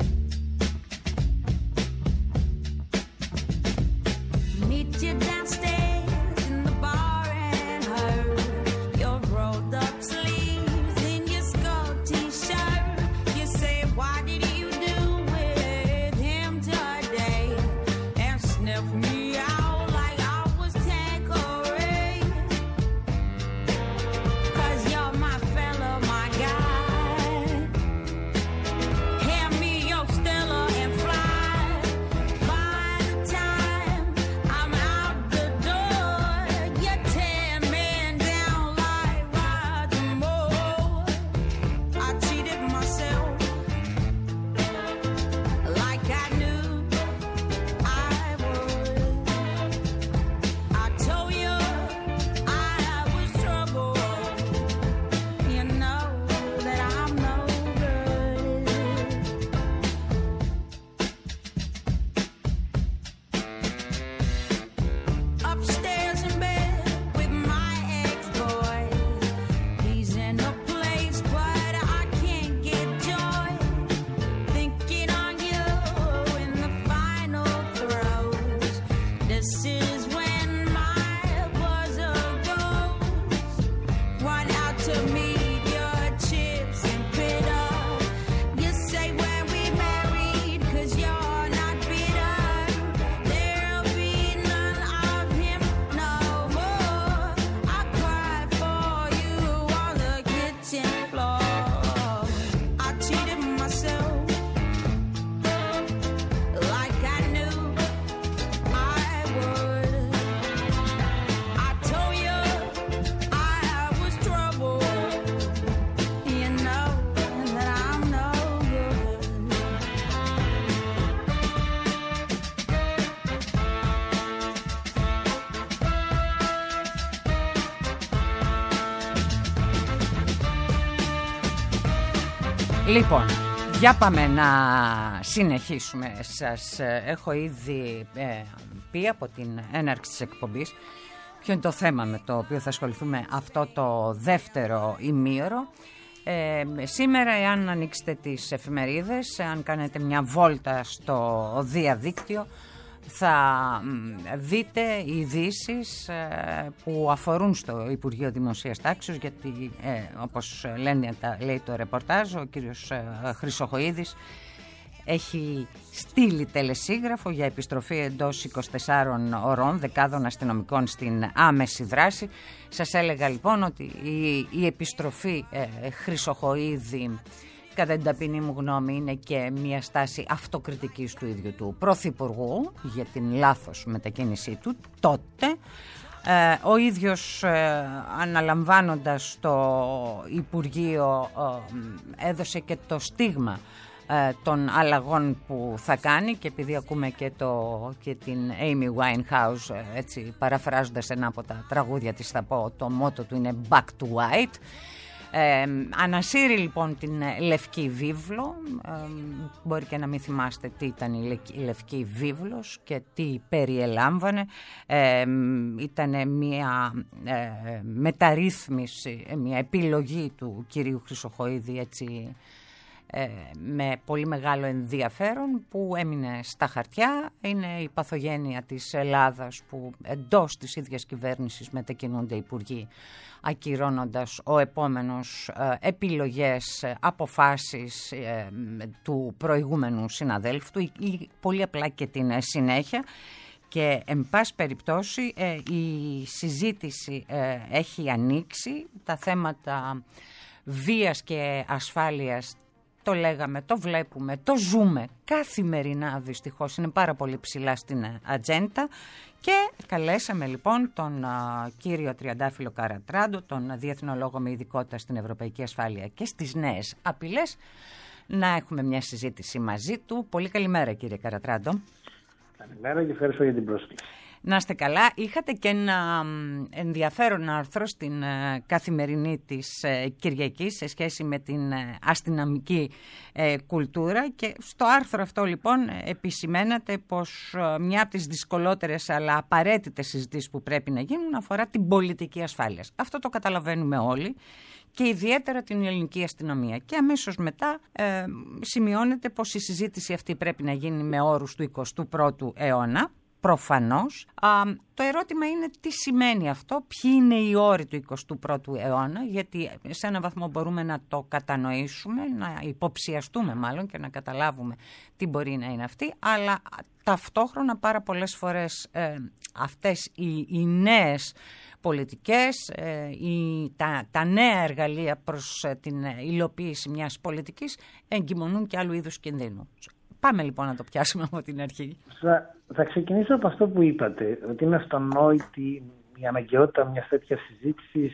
Λοιπόν, για πάμε να συνεχίσουμε. Σας έχω ήδη ε, πει από την έναρξη της εκπομπής ποιο είναι το θέμα με το οποίο θα ασχοληθούμε αυτό το δεύτερο ημίωρο. Ε, σήμερα, εάν ανοίξετε τις εφημερίδες, αν κάνετε μια βόλτα στο διαδίκτυο, θα δείτε ειδήσεις που αφορούν στο Υπουργείο Δημοσίας Τάξης, γιατί ε, όπως λένε, τα, λέει το ρεπορτάζ, ο κύριος Χρυσοχοΐδης έχει στείλει τελεσίγραφο για επιστροφή εντός είκοσι τεσσάρων ωρών δεκάδων αστυνομικών στην άμεση δράση. Σας έλεγα λοιπόν ότι η, η επιστροφή ε, Χρυσοχοΐδη, κατά την ταπεινή μου γνώμη, είναι και μια στάση αυτοκριτικής του ίδιου του Πρωθυπουργού για την λάθος μετακίνησή του τότε. Ε, ο ίδιος ε, αναλαμβάνοντας το Υπουργείο ε, έδωσε και το στίγμα ε, των αλλαγών που θα κάνει, και επειδή ακούμε και, το, και την Amy Winehouse, ε, έτσι παραφράζοντας ένα από τα τραγούδια της, θα πω το μότο του είναι Back to White. Ε, ανασύρει λοιπόν την Λευκή Βίβλο. ε, Μπορεί και να μην θυμάστε τι ήταν η Λευκή Βίβλος και τι περιελάμβανε. ε, Ήταν μια ε, μεταρρύθμιση, μια επιλογή του κυρίου Χρυσοχοΐδη, έτσι ε, με πολύ μεγάλο ενδιαφέρον που έμεινε στα χαρτιά. Είναι η παθογένεια της Ελλάδας που εντός της ίδιας κυβέρνησης μετακινούνται υπουργοί, ακυρώνοντας ο επόμενος ε, επιλογές, ε, αποφάσεις ε, του προηγούμενου συναδέλφου του ή, ή πολύ απλά και την ε, συνέχεια. Και εν πάση περιπτώσει ε, η συζήτηση ε, έχει ανοίξει. Τα θέματα βίας και ασφάλειας το λέγαμε, το βλέπουμε, το ζούμε καθημερινά, δυστυχώς είναι πάρα πολύ ψηλά στην ατζέντα. Και καλέσαμε λοιπόν τον α, κύριο Τριαντάφυλλο Καρατράντο, τον διεθνολόγο με ειδικότητα στην ευρωπαϊκή ασφάλεια και στις νέες απειλές, να έχουμε μια συζήτηση μαζί του. Πολύ καλημέρα, κύριε Καρατράντο. Καλημέρα και ευχαριστώ για την πρόσκληση. Να είστε καλά. Είχατε και ένα ενδιαφέρον άρθρο στην Καθημερινή της Κυριακής σε σχέση με την αστυνομική κουλτούρα και στο άρθρο αυτό λοιπόν επισημαίνατε πως μια από τις δυσκολότερες αλλά απαραίτητες συζητήσεις που πρέπει να γίνουν αφορά την πολιτική ασφάλειας. Αυτό το καταλαβαίνουμε όλοι και ιδιαίτερα την ελληνική αστυνομία. Και αμέσως μετά ε, σημειώνεται πως η συζήτηση αυτή πρέπει να γίνει με όρους του εικοστού πρώτου αιώνα. Προφανώς. Α, το ερώτημα είναι τι σημαίνει αυτό, ποιοι είναι οι όροι του εικοστού πρώτου αιώνα, γιατί σε έναν βαθμό μπορούμε να το κατανοήσουμε, να υποψιαστούμε μάλλον και να καταλάβουμε τι μπορεί να είναι αυτή, αλλά ταυτόχρονα πάρα πολλές φορές ε, αυτές οι, οι νέες πολιτικές, ε, οι, τα, τα νέα εργαλεία προς ε, την υλοποίηση μιας πολιτικής εγκυμονούν και άλλου είδους κινδύνου. Πάμε λοιπόν να το πιάσουμε από την αρχή. Θα, θα ξεκινήσω από αυτό που είπατε, ότι είναι αυτονόητη η αναγκαιότητα μιας τέτοιας συζήτησης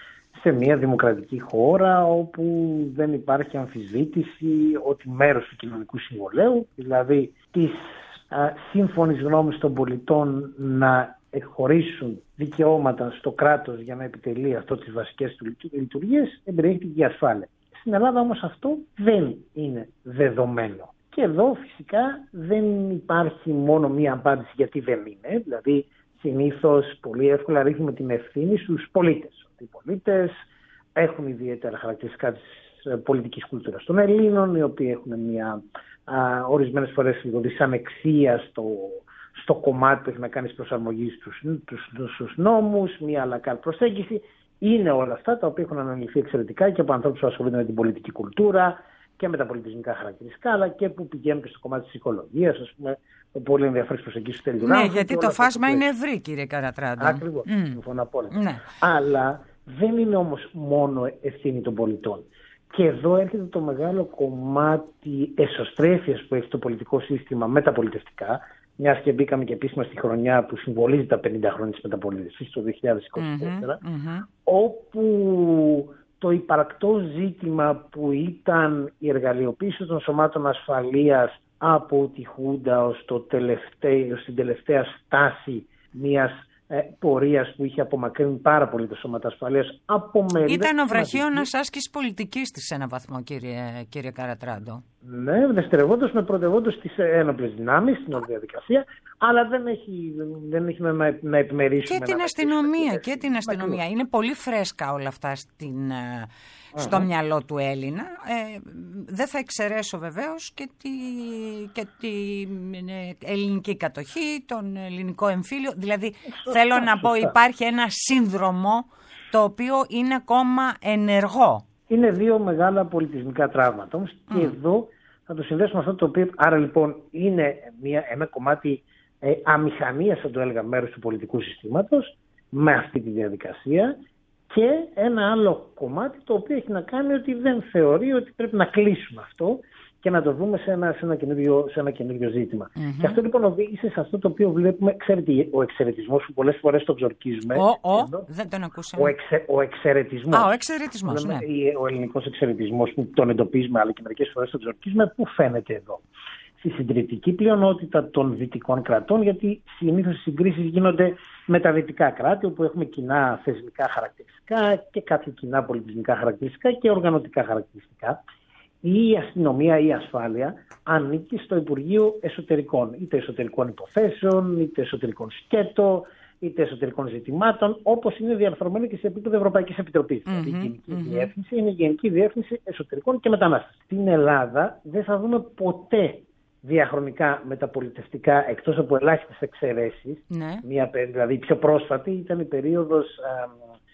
σε μια δημοκρατική χώρα όπου δεν υπάρχει αμφισβήτηση ότι μέρος του κοινωνικού συμβολέου, δηλαδή της α, σύμφωνης γνώμης των πολιτών να εκχωρήσουν δικαιώματα στο κράτος για να επιτελεί αυτό τις βασικές του λειτουργίες, εμπεριέχει και η ασφάλεια. Στην Ελλάδα όμως αυτό δεν είναι δεδομένο. Και εδώ φυσικά δεν υπάρχει μόνο μία απάντηση γιατί δεν είναι. Δηλαδή συνήθως πολύ εύκολα ρίχνουμε την ευθύνη στους πολίτες. Οι πολίτες έχουν ιδιαίτερα χαρακτηριστικά της πολιτικής κουλτούρας των Ελλήνων, οι οποίοι έχουν μια α, ορισμένες φορές δυσανεξία στο, στο κομμάτι που έχει να κάνει στις προσαρμογές στους, στους, στους νόμους, μια αλακάρ προσέγγιση. Είναι όλα αυτά τα οποία έχουν αναλυθεί εξαιρετικά και από ανθρώπους που ασχολούνται με την πολιτική κουλτούρα και με τα πολιτισμικά χαρακτηριστικά, αλλά και που πηγαίνουν και στο κομμάτι της οικολογίας, ας πούμε, πολύ ενδιαφέρουσες προσεγγίσεις του Τελειουράνου. Ναι, γιατί το φάσμα είναι ευρύ, κύριε Καρατράντο. Ακριβώς, mm. συμφωνώ απόλυτα. Ναι. Αλλά δεν είναι όμως μόνο ευθύνη των πολιτών. Και εδώ έρχεται το μεγάλο κομμάτι εσωστρέφειας που έχει το πολιτικό σύστημα με τα πολιτευτικά, μιας και μπήκαμε και επίσημα στη χρονιά που συμβολίζει τα πενήντα χρόνια της μεταπολίτευσης, το δύο χιλιάδες είκοσι τέσσερα, mm-hmm, mm-hmm. όπου το υπαρκτό ζήτημα που ήταν η εργαλειοποίηση των σωμάτων ασφαλείας από τη Χούντα ως, το τελευταίο, ως την τελευταία στάση μιας ε, πορείας που είχε απομακρύνει πάρα πολύ τα σώματα ασφαλείας από μερίδα. Ήταν ο βραχίωνας άσκησης πολιτικής της σε έναν βαθμό, κύριε, κύριε Καρατράντο. Ναι, δευτερευόντως με πρωτευόντως τις ένοπλες δυνάμεις στην όλη διαδικασία, αλλά δεν έχει, δεν έχει να, να επιμερίσουμε. Και την αστυνομία, και την αστυνομία. Είναι πολύ φρέσκα όλα αυτά στην, στο uh-huh. μυαλό του Έλληνα. Ε, δεν θα εξαιρέσω βεβαίως και τη, και τη ελληνική κατοχή, τον ελληνικό εμφύλιο. Δηλαδή σωστά, θέλω να σωστά. πω υπάρχει ένα σύνδρομο το οποίο είναι ακόμα ενεργό. Είναι δύο μεγάλα πολιτισμικά τραύματα. Όμως mm. και εδώ θα το συνδέσουμε αυτό το οποίο, άρα λοιπόν είναι μια, ένα κομμάτι ε, αμηχανίας, θα το έλεγα, μέρος του πολιτικού συστήματος με αυτή τη διαδικασία, και ένα άλλο κομμάτι το οποίο έχει να κάνει ότι δεν θεωρεί ότι πρέπει να κλείσουμε αυτό και να το δούμε σε ένα, σε ένα, καινούριο, σε ένα καινούριο ζήτημα. Mm-hmm. Και αυτό λοιπόν οδήγησε σε αυτό το οποίο βλέπουμε, ξέρετε, ο εξαιρετισμός που πολλές φορές τον ξορκίζουμε. Ο, ο, εδώ, δεν τον ακούσαμε. Ο, εξε, ο εξαιρετισμός. Α, ο εξαιρετισμός, ναι. Ο ελληνικός εξαιρετισμός που τον εντοπίζουμε, αλλά και μερικές φορές τον ξορκίζουμε, πού φαίνεται εδώ? Στη συντριπτική πλειονότητα των δυτικών κρατών, γιατί συνήθως οι συγκρίσεις γίνονται με τα δυτικά κράτη, όπου έχουμε κοινά θεσμικά χαρακτηριστικά και κάποια κοινά πολιτισμικά χαρακτηριστικά και οργανωτικά χαρακτηριστικά. Η αστυνομία ή η ασφάλεια ανήκει στο Υπουργείο Εσωτερικών, είτε εσωτερικών υποθέσεων, είτε εσωτερικών σκέτο, είτε εσωτερικών ζητημάτων, όπως είναι διαρθρωμένο και σε επίπεδο Ευρωπαϊκής Επιτροπής. Mm-hmm, δηλαδή η Γενική mm-hmm. Διεύθυνση είναι η Γενική Διεύθυνση Εσωτερικών και Μετανάστευσης. Στην Ελλάδα δεν θα δούμε ποτέ διαχρονικά μεταπολιτευτικά, εκτός από ελάχιστες εξαιρέσεις. Ναι. Μία, δηλαδή η πιο πρόσφατη ήταν η περίοδος α,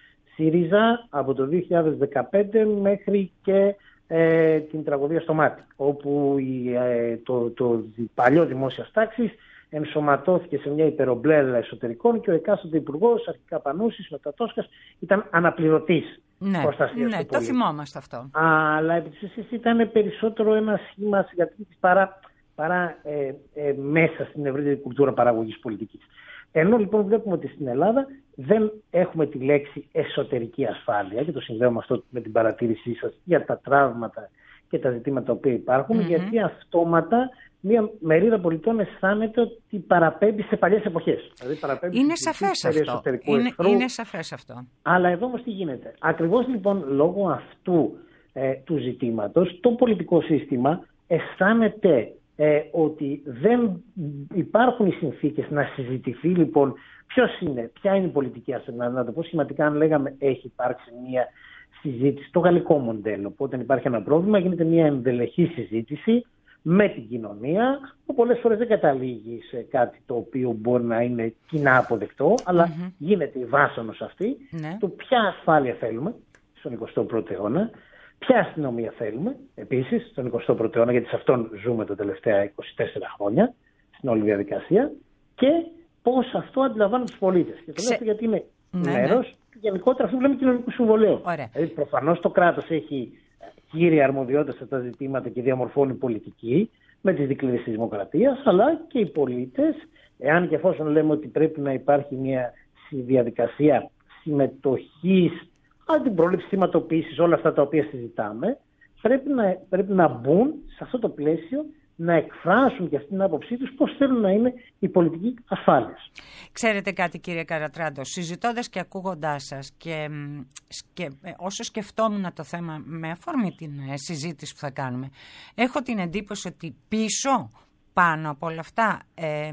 ΣΥΡΙΖΑ από το δύο χιλιάδες δεκαπέντε μέχρι και ε, την τραγωδία στο Μάτι, όπου η, ε, το, το, το παλιό δημόσιας τάξης ενσωματώθηκε σε μια υπερομπλέλα εσωτερικών και ο εκάστοτε υπουργός, αρχικά Πανούσης, μετά Τόσκας, ήταν αναπληρωτής ναι, προστασίας ναι, του το θυμόμαστε αυτό. Αλλά επί της ουσίας ήταν περισσότερο ένα σχήμα συγκατοίκησης παρά, παρά ε, ε, μέσα στην ευρύτερη κουλτούρα παραγωγής πολιτικής. Ενώ λοιπόν βλέπουμε ότι στην Ελλάδα δεν έχουμε τη λέξη εσωτερική ασφάλεια, και το συνδέουμε αυτό με την παρατήρησή σας για τα τραύματα και τα ζητήματα που υπάρχουν, mm-hmm. γιατί αυτόματα μια μερίδα πολιτών αισθάνεται ότι παραπέμπει σε παλιές εποχές. Δηλαδή παραπέμπει είναι σαφές αυτό. Είναι, είναι σαφές αυτό. Αλλά εδώ όμως τι γίνεται. Ακριβώς λοιπόν λόγω αυτού ε, του ζητήματος, το πολιτικό σύστημα αισθάνεται ε, ότι δεν υπάρχουν οι συνθήκες να συζητηθεί λοιπόν ποιος είναι, ποια είναι η πολιτική ασφάλεια. Να το πω σχηματικά, αν λέγαμε έχει υπάρξει μια συζήτηση, το γαλλικό μοντέλο, που όταν υπάρχει ένα πρόβλημα γίνεται μια ενδελεχή συζήτηση με την κοινωνία, που πολλές φορές δεν καταλήγει σε κάτι το οποίο μπορεί να είναι κοινά αποδεκτό, αλλά mm-hmm. γίνεται η βάσανος αυτή, mm-hmm. το ποια ασφάλεια θέλουμε στον εικοστό πρώτο αιώνα, ποια αστυνομία θέλουμε επίσης στον εικοστό πρώτο αιώνα, γιατί σε αυτόν ζούμε τα τελευταία είκοσι τέσσερα χρόνια, στην όλη διαδικασία, και πώς αυτό αντιλαμβάνουν τους πολίτες. Και το Ξε... λέω γιατί είναι ναι, μέρος ναι. γενικότερα αυτό που λέμε κοινωνικού συμβολέου. Δηλαδή προφανώς το κράτος έχει κύρια αρμοδιότητα σε αυτά τα ζητήματα και διαμορφώνει πολιτική με τις δικλείδες της δημοκρατίας, αλλά και οι πολίτες, εάν και εφόσον λέμε ότι πρέπει να υπάρχει μια διαδικασία συμμετοχής, αν την πρόληψη θυματοποίησης, όλα αυτά τα οποία συζητάμε, πρέπει να, πρέπει να μπουν σε αυτό το πλαίσιο, να εκφράσουν και αυτή την άποψή τους πώς θέλουν να είναι η πολιτική ασφάλειας. Ξέρετε κάτι, κύριε Καρατράντο, συζητώντας και ακούγοντάς σας και, και όσο σκεφτόμουν το θέμα με αφορμή την συζήτηση που θα κάνουμε, έχω την εντύπωση ότι πίσω πάνω από όλα αυτά ε,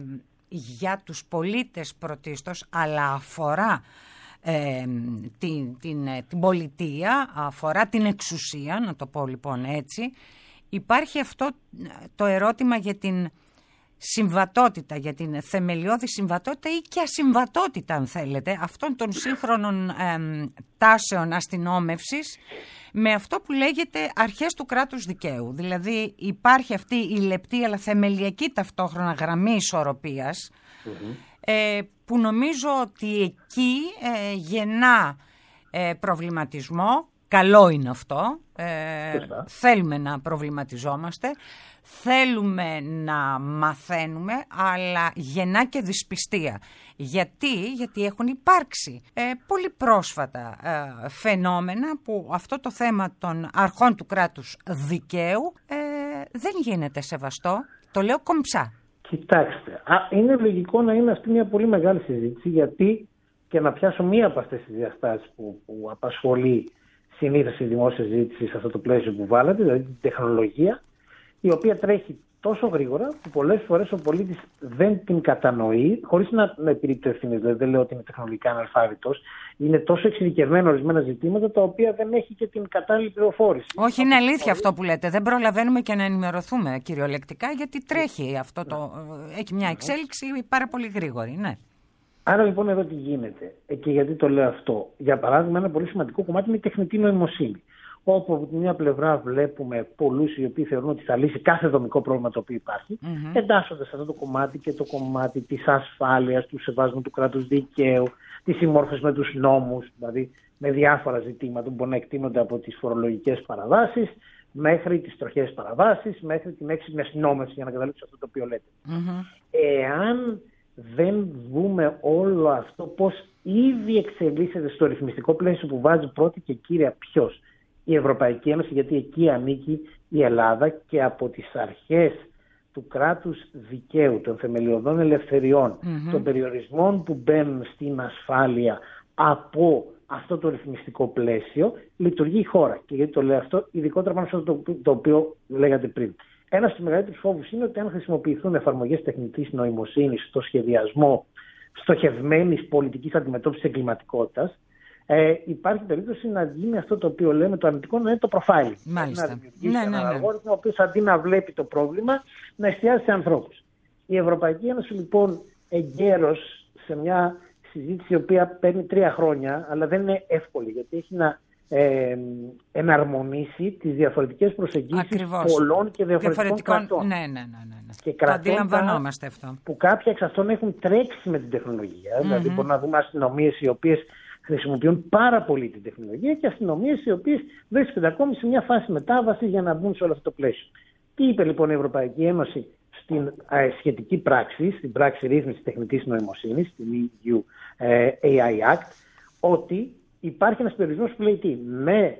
για τους πολίτες πρωτίστως, αλλά αφορά ε, την, την, την πολιτεία, αφορά την εξουσία, να το πω λοιπόν έτσι, υπάρχει αυτό το ερώτημα για την συμβατότητα, για την θεμελιώδη συμβατότητα ή και ασυμβατότητα, αν θέλετε, αυτών των σύγχρονων ε, τάσεων αστυνόμευσης με αυτό που λέγεται αρχές του κράτους δικαίου. Δηλαδή υπάρχει αυτή η λεπτή αλλά θεμελιακή ταυτόχρονα γραμμή ισορροπίας, mm-hmm. ε, που νομίζω ότι εκεί ε, γεννά ε, προβληματισμό. Καλό είναι αυτό, ε, θέλουμε να προβληματιζόμαστε, θέλουμε να μαθαίνουμε, αλλά γεννά και δυσπιστία. Γιατί, γιατί έχουν υπάρξει ε, πολύ πρόσφατα ε, φαινόμενα που αυτό το θέμα των αρχών του κράτους δικαίου ε, δεν γίνεται σεβαστό, το λέω κομψά. Κοιτάξτε, α, είναι λογικό να είναι αυτή μια πολύ μεγάλη συζήτηση, γιατί και να πιάσω μία από αυτές τις διαστάσεις που, που απασχολεί συνήθως η δημόσια συζήτηση σε αυτό το πλαίσιο που βάλατε, δηλαδή την τεχνολογία, η οποία τρέχει τόσο γρήγορα που πολλές φορές ο πολίτης δεν την κατανοεί, χωρίς να με επιρρύπτω ευθύνες. Δηλαδή δεν λέω ότι είναι τεχνολογικά αναλφάβητος, είναι τόσο εξειδικευμένα ορισμένα ζητήματα τα οποία δεν έχει και την κατάλληλη πληροφόρηση. Όχι, είναι αλήθεια αυτό που λέτε. Δεν προλαβαίνουμε και να ενημερωθούμε κυριολεκτικά, γιατί τρέχει αυτό το. Έχει μια εξέλιξη πάρα πολύ γρήγορη, ναι. Άρα λοιπόν εδώ τι γίνεται και γιατί το λέω αυτό. Για παράδειγμα, ένα πολύ σημαντικό κομμάτι είναι η τεχνητή νοημοσύνη. Όπου από τη μια πλευρά βλέπουμε πολλούς οι οποίοι θεωρούν ότι θα λύσει κάθε δομικό πρόβλημα το οποίο υπάρχει, mm-hmm. εντάσσοντας σε αυτό το κομμάτι και το κομμάτι της ασφάλειας, του σεβασμού του κράτους δικαίου, της συμμόρφωσης με τους νόμους, δηλαδή με διάφορα ζητήματα που μπορεί να εκτείνονται από τις φορολογικές παραβάσεις μέχρι τις τροχές παραβάσεις, μέχρι την έξυπνη αστυνόμευση, για να καταλήξω αυτό το οποίο λέτε. Mm-hmm. Εάν δεν δούμε όλο αυτό πώς ήδη εξελίσσεται στο ρυθμιστικό πλαίσιο που βάζει πρώτη και κύρια ποιος? Η Ευρωπαϊκή Ένωση, γιατί εκεί ανήκει η Ελλάδα, και από τις αρχές του κράτους δικαίου, των θεμελιωδών ελευθεριών, mm-hmm. των περιορισμών που μπαίνουν στην ασφάλεια από αυτό το ρυθμιστικό πλαίσιο, λειτουργεί η χώρα. Και γιατί το λέω αυτό, ειδικότερα πάνω σε αυτό το, το οποίο λέγατε πριν. Ένας από τους μεγαλύτερους φόβους είναι ότι αν χρησιμοποιηθούν εφαρμογές τεχνητής νοημοσύνης στο σχεδιασμό στοχευμένης πολιτικής αντιμετώπισης εγκληματικότητας, ε, υπάρχει περίπτωση να γίνει αυτό το οποίο λέμε το αρνητικό, να είναι το profiling. Μάλιστα. Να δημιουργήσει ναι, ναι, έναν ναι. αλγόριθμο ο οποίος αντί να βλέπει το πρόβλημα, να εστιάζει σε ανθρώπους. Η Ευρωπαϊκή Ένωση λοιπόν εγκαίρως σε μια συζήτηση η οποία παίρνει τρία χρόνια, αλλά δεν είναι εύκολη, γιατί έχει να ε, εναρμονίσει τις διαφορετικές προσεγγίσεις Ακριβώς. πολλών και διαφορετικών κρατών. Ναι, ναι, ναι, ναι. Και το αντιλαμβανόμαστε αυτό. Που κάποια εξ αυτών έχουν τρέξει με την τεχνολογία. Mm-hmm. Δηλαδή, μπορούμε να δούμε αστυνομίες οι οποίες χρησιμοποιούν πάρα πολύ την τεχνολογία και αστυνομίες οι οποίες βρίσκονται ακόμη σε μια φάση μετάβασης για να μπουν σε όλο αυτό το πλαίσιο. Τι είπε λοιπόν η Ευρωπαϊκή Ένωση στην ε, σχετική πράξη, στην πράξη ρύθμισης τεχνητής νοημοσύνης, στην ι γιου ε, έι άι Act, ότι υπάρχει ένας περιορισμός που λέει τι, με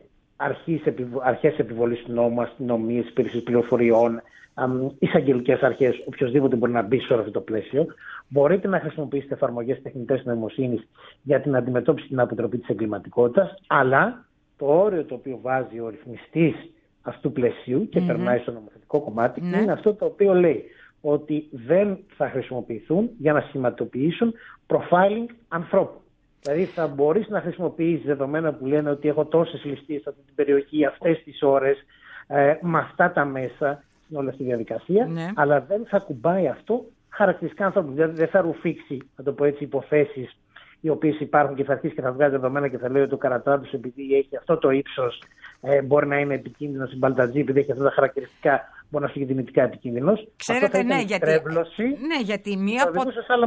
αρχές επιβολής του νόμου, αστυνομίες, υπηρεσίες πληροφοριών, εισαγγελικές αρχές, οποιοδήποτε μπορεί να μπει σε όλο αυτό το πλαίσιο. Μπορείτε να χρησιμοποιήσετε εφαρμογές τεχνητής νοημοσύνης για την αντιμετώπιση και την αποτροπή της εγκληματικότητας, αλλά το όριο το οποίο βάζει ο ρυθμιστής αυτού του πλαισίου και mm-hmm. περνάει στο νομοθετικό κομμάτι mm-hmm. είναι αυτό το οποίο λέει ότι δεν θα χρησιμοποιηθούν για να σχηματοποιήσουν profiling ανθρώπου. Δηλαδή θα μπορείς να χρησιμοποιήσεις δεδομένα που λένε ότι έχω τόσες ληστείες σε αυτή την περιοχή, αυτές τις ώρες, ε, με αυτά τα μέσα στην όλη αυτή τη διαδικασία, ναι. αλλά δεν θα κουμπάει αυτό χαρακτηριστικά ανθρώπου. Δηλαδή δεν θα ρουφήξει, να το πω έτσι, υποθέσεις οι οποίες υπάρχουν και θα αρχίσει και θα βγάζει δεδομένα και θα λέει ότι ο Καρατράντος επειδή έχει αυτό το ύψος ε, μπορεί να είναι επικίνδυνος, η Μπαλτατζή επειδή έχει αυτά τα χαρακτηριστικά μπορεί να φύγει δυνητικά επικίνδυνος. Ξέρετε, ναι, γιατί, ναι, γιατί μία, από,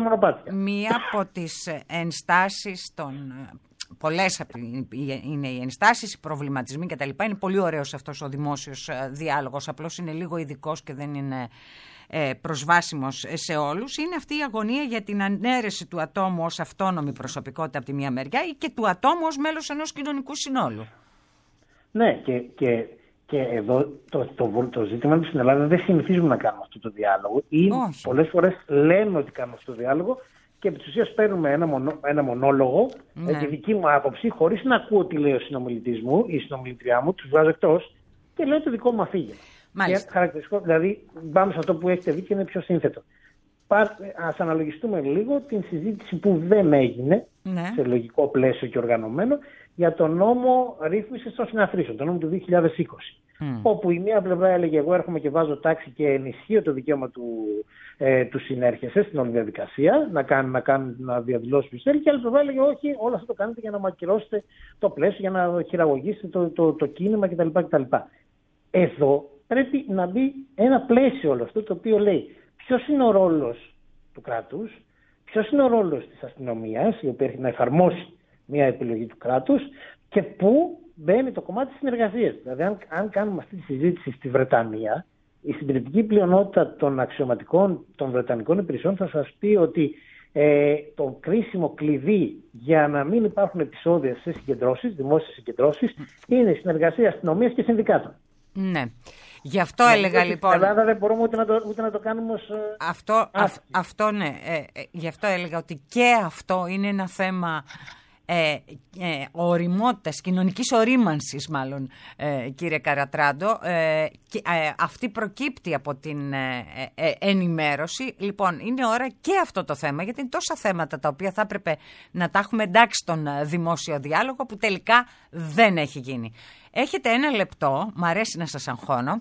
μία από τις ενστάσεις των... Πολλές είναι οι ενστάσεις, οι προβληματισμοί κτλ. Είναι πολύ ωραίος αυτός ο δημόσιος διάλογος, απλώς είναι λίγο ειδικός και δεν είναι προσβάσιμος σε όλους. Είναι αυτή η αγωνία για την ανέρεση του ατόμου ως αυτόνομη προσωπικότητα από τη μία μεριά και του ατόμου ως μέλος ενός κοινωνικού συνόλου. Ναι, και, και, και εδώ το, το, το ζήτημα είναι ότι στην Ελλάδα δεν συνηθίζουμε να κάνουμε αυτό το διάλογο ή Όχι. πολλές φορές λέμε ότι κάνουμε αυτό το διάλογο και επί της ουσίας παίρνουμε ένα, μονο, ένα μονόλογο, ναι. ε, τη δική μου άποψη, χωρίς να ακούω τι λέει ο συνομιλητής μου ή η συνομιλητριά μου, τους βγάζω εκτός και λέω το δικό μου αφήγημα. Μάλιστα. Χαρακτηριστικό, δηλαδή πάμε σε αυτό που έχετε δει και είναι πιο σύνθετο. Ας αναλογιστούμε λίγο την συζήτηση που δεν έγινε ναι. σε λογικό πλαίσιο και οργανωμένο για τον νόμο ρύθμισης των συναθρήσεων, τον νόμο του δύο χιλιάδες είκοσι. Mm. Όπου η μία πλευρά έλεγε εγώ έρχομαι και βάζω τάξη και ενισχύω το δικαίωμα του, ε, του συνέρχεσαι στην όλη διαδικασία, να κάνει να, κάνει, να διαδηλώσει που θέλει, και η άλλη πλευρά έλεγε όχι, όλο αυτό το κάνετε για να μακυρώσετε το πλαίσιο, για να χειραγωγήσετε το, το, το κίνημα κτλ. κτλ. Εδώ πρέπει να μπει ένα πλαίσιο όλο αυτό το οποίο λέει ποιος είναι ο ρόλος του κράτους, ποιος είναι ο ρόλος της αστυνομίας, η οποία έχει να εφαρμόσει μια επιλογή του κράτους και πού μπαίνει το κομμάτι της συνεργασίας. Δηλαδή, αν, αν κάνουμε αυτή τη συζήτηση στη Βρετανία, η συντριπτική πλειονότητα των αξιωματικών των Βρετανικών υπηρεσιών θα σας πει ότι ε, το κρίσιμο κλειδί για να μην υπάρχουν επεισόδια σε συγκεντρώσεις, δημόσιες συγκεντρώσεις, είναι η συνεργασία αστυνομίας και συνδικάτων. Ναι. Γι' αυτό ναι, έλεγα λοιπόν... Στην Ελλάδα δεν μπορούμε ούτε να το, ούτε να το κάνουμε ως... Αυτό, αυ, αυτό ναι. Ε, ε, γι' αυτό έλεγα ότι και αυτό είναι ένα θέμα... Ε, ε, οριμότητας, κοινωνικής ορίμανσης μάλλον ε, κύριε Καρατράντο ε, και, ε, αυτή προκύπτει από την ε, ε, ενημέρωση. Λοιπόν, είναι ώρα και αυτό το θέμα, γιατί είναι τόσα θέματα τα οποία θα έπρεπε να τα έχουμε εντάξει στον δημόσιο διάλογο που τελικά δεν έχει γίνει. Έχετε ένα λεπτό, μ' αρέσει να σας αγχώνω,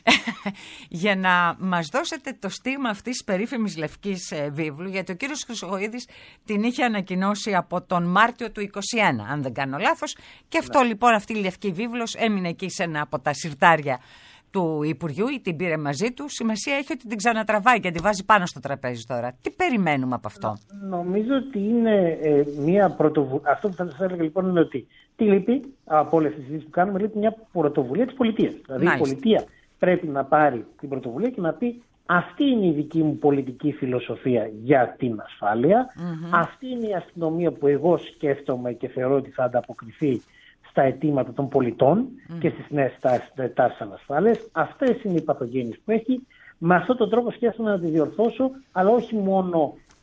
για να μας δώσετε το στίγμα αυτής της περίφημης λευκής βίβλου, γιατί ο κύριος Χρυσοχοΐδης την είχε ανακοινώσει από τον Μάρτιο του είκοσι ένα, αν δεν κάνω λάθος, και αυτό ναι. λοιπόν αυτή η λευκή βίβλος έμεινε εκεί σε ένα από τα συρτάρια του Υπουργείου ή την πήρε μαζί του. Σημασία έχει ότι την ξανατραβάει και την βάζει πάνω στο τραπέζι τώρα. Τι περιμένουμε από αυτό? Νομίζω ότι είναι ε, μια πρωτοβουλία. Αυτό που θα σας έλεγα λοιπόν είναι ότι τι λείπει από όλες τις συζητήσεις που κάνουμε, λείπει μια πρωτοβουλία της πολιτείας. Δηλαδή Μάλιστα. η πολιτεία πρέπει να πάρει την πρωτοβουλία και να πει αυτή είναι η δική μου πολιτική φιλοσοφία για την ασφάλεια. Mm-hmm. Αυτή είναι η αστυνομία που εγώ σκέφτομαι και θεωρώ ότι θα ανταποκριθεί στα αιτήματα των πολιτών mm. και στις νέες τάσεις ανασφάλειας. Αυτές είναι οι παθογένειες που έχει. Με αυτόν τον τρόπο σκέφτομαι να τη διορθώσω, αλλά όχι μόνο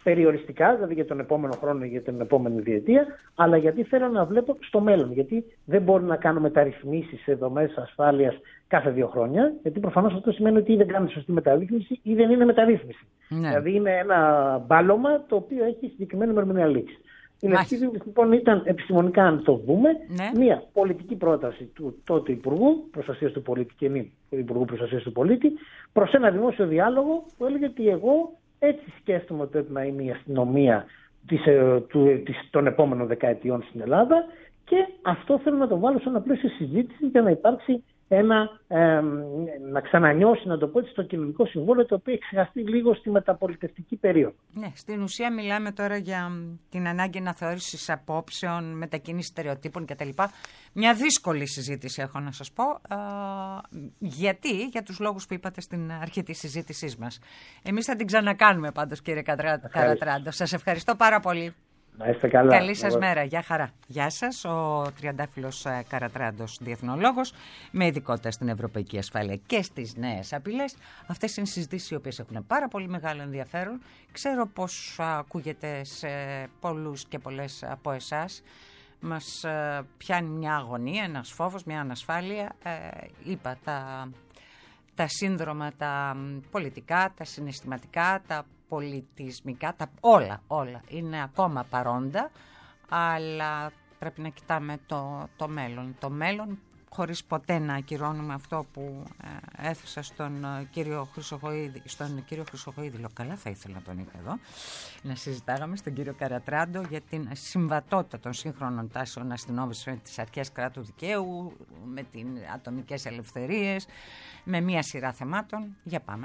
περιοριστικά, δηλαδή για τον επόμενο χρόνο ή για την επόμενη διετία, αλλά γιατί θέλω να βλέπω στο μέλλον. Γιατί δεν μπορώ να κάνω μεταρρυθμίσεις σε δομές ασφάλειας κάθε δύο χρόνια, γιατί προφανώς αυτό σημαίνει ότι ή δεν κάνουμε σωστή μεταρρύθμιση ή δεν είναι μεταρρύθμιση. Ναι. Δηλαδή είναι ένα μπάλωμα το οποίο έχει συγκεκριμένη ημερομηνία λήξη. Η Λευκή Βίβλος λοιπόν ήταν επιστημονικά, αν το δούμε, ναι. μια πολιτική πρόταση του τότε Υπουργού Προστασίας του Πολίτη και μη Υπουργού Προστασίας του Πολίτη προς ένα δημόσιο διάλογο που έλεγε ότι εγώ έτσι σκέφτομαι ότι πρέπει να είναι η αστυνομία της, του, της, των επόμενων δεκαετιών στην Ελλάδα και αυτό θέλω να το βάλω σε ένα πλαίσιο συζήτηση για να υπάρξει ένα, ε, να ξανανιώσει, να το πω έτσι, το κοινωνικό συμβόλαιο το οποίο έχει ξεχαστεί λίγο στη μεταπολιτευτική περίοδο. Ναι, στην ουσία μιλάμε τώρα για την ανάγκη αναθεώρησης απόψεων, μετακίνηση στερεοτύπων κτλ. Μια δύσκολη συζήτηση έχω να σας πω, α, γιατί, για τους λόγους που είπατε στην αρχή της συζήτησής μας. Εμείς θα την ξανακάνουμε πάντως, κύριε Καρατράντο. Σας ευχαριστώ πάρα πολύ. Να είστε καλά. Καλή σας μέρα. Γεια χαρά. Γεια σας. Ο Τριαντάφυλλος Καρατράντος, διεθνολόγος, με ειδικότητα στην ευρωπαϊκή ασφάλεια και στις νέες απειλές. Αυτές είναι συζητήσεις οι οποίες έχουν πάρα πολύ μεγάλο ενδιαφέρον. Ξέρω πως ακούγεται σε πολλούς και πολλές από εσάς. Μας πιάνει μια αγωνία, ένας φόβος, μια ανασφάλεια. Ε, είπα τα, τα σύνδρομα, τα πολιτικά, τα συναισθηματικά, τα πολιτισμικά, τα, όλα, όλα είναι ακόμα παρόντα, αλλά πρέπει να κοιτάμε το, το μέλλον. Το μέλλον χωρίς ποτέ να ακυρώνουμε αυτό που ε, έθεσα στον ε, κύριο Χρυσοχοΐδη, στον κύριο Χρυσοχοΐδη, καλά θα ήθελα να τον είχα εδώ, να συζητάγαμε στον κύριο Καρατράντο για την συμβατότητα των σύγχρονων τάσεων αστυνόμευσης με τις αρχές κράτου δικαίου, με τις ατομικές ελευθερίες, με μία σειρά θεμάτων. Για πάμε.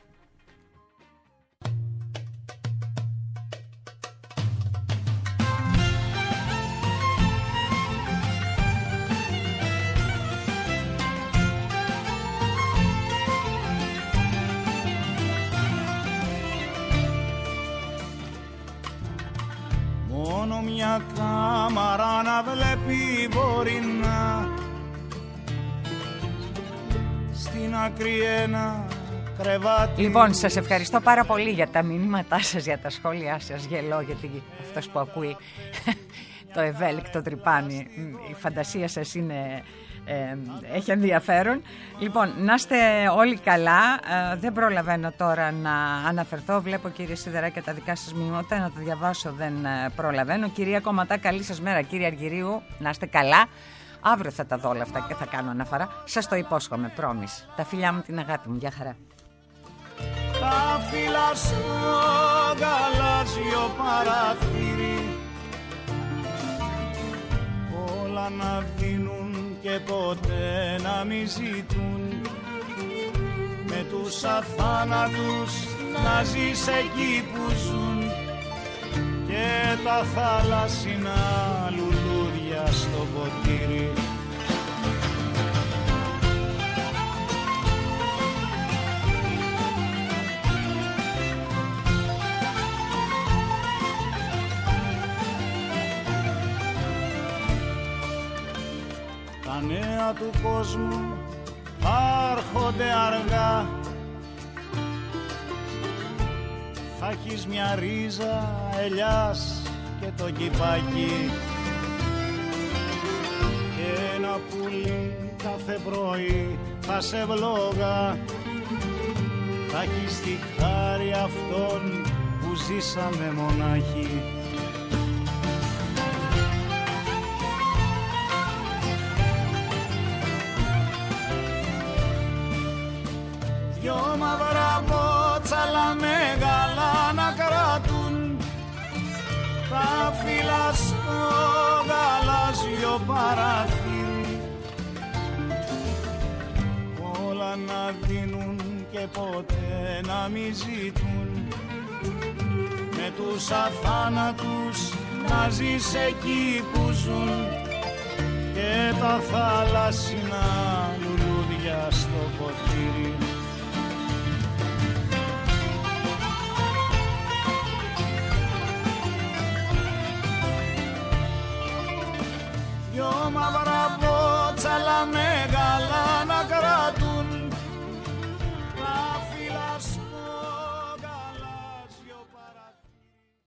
Μόνο μια κάμαρα να βλέπει μπορεί να, στην άκρη ένα κρεβάτι. Λοιπόν, σας ευχαριστώ πάρα πολύ για τα μηνύματά σας, για τα σχόλιά σας. Γελώ γιατί αυτός που ακούει το ευέλικτο τρυπάνι, η φαντασία σας είναι... Ε, έχει ενδιαφέρον. Λοιπόν, να είστε όλοι καλά. ε, Δεν προλαβαίνω τώρα να αναφερθώ. Βλέπω, κύριε Σιδεράκη, τα δικά σας μηνύματα, να τα διαβάσω δεν ε, προλαβαίνω. Κυρία Κομματά, καλή σας μέρα. Κύριε Αργυρίου, να είστε καλά. Αύριο θα τα δω όλα αυτά και θα κάνω αναφορά. Σας το υπόσχομαι, πρόμις. Τα φιλιά μου, την αγάπη μου, γεια χαρά. Τα φύλλα στο γαλάζιο παραθύρι, όλα να δίνουν και ποτέ να μη ζητούν, με τους αθάνατους να ζεις εκεί που ζουν, και τα θαλάσσινα λουλούδια στο ποτήρι. Τα νέα του κόσμου άρχονται αργά, θα έχεις μια ρίζα ελιάς και το κυπάκι, και ένα πουλί κάθε πρωί θα σε ευλόγα, θα έχεις τη χάρη αυτών που ζήσαμε μονάχοι. Δυο μαύρα μπότσαλα μεγάλα να κρατούν, τα φύλλα στο γαλάζιο παραθύρι, όλα να δίνουν και ποτέ να μη ζητούν, με τους αθάνατους να ζεις εκεί που ζουν, και τα θαλάσσινα λουλούδια στο ποτήρι. Δυο μαύρα μπότσαλα μεγάλα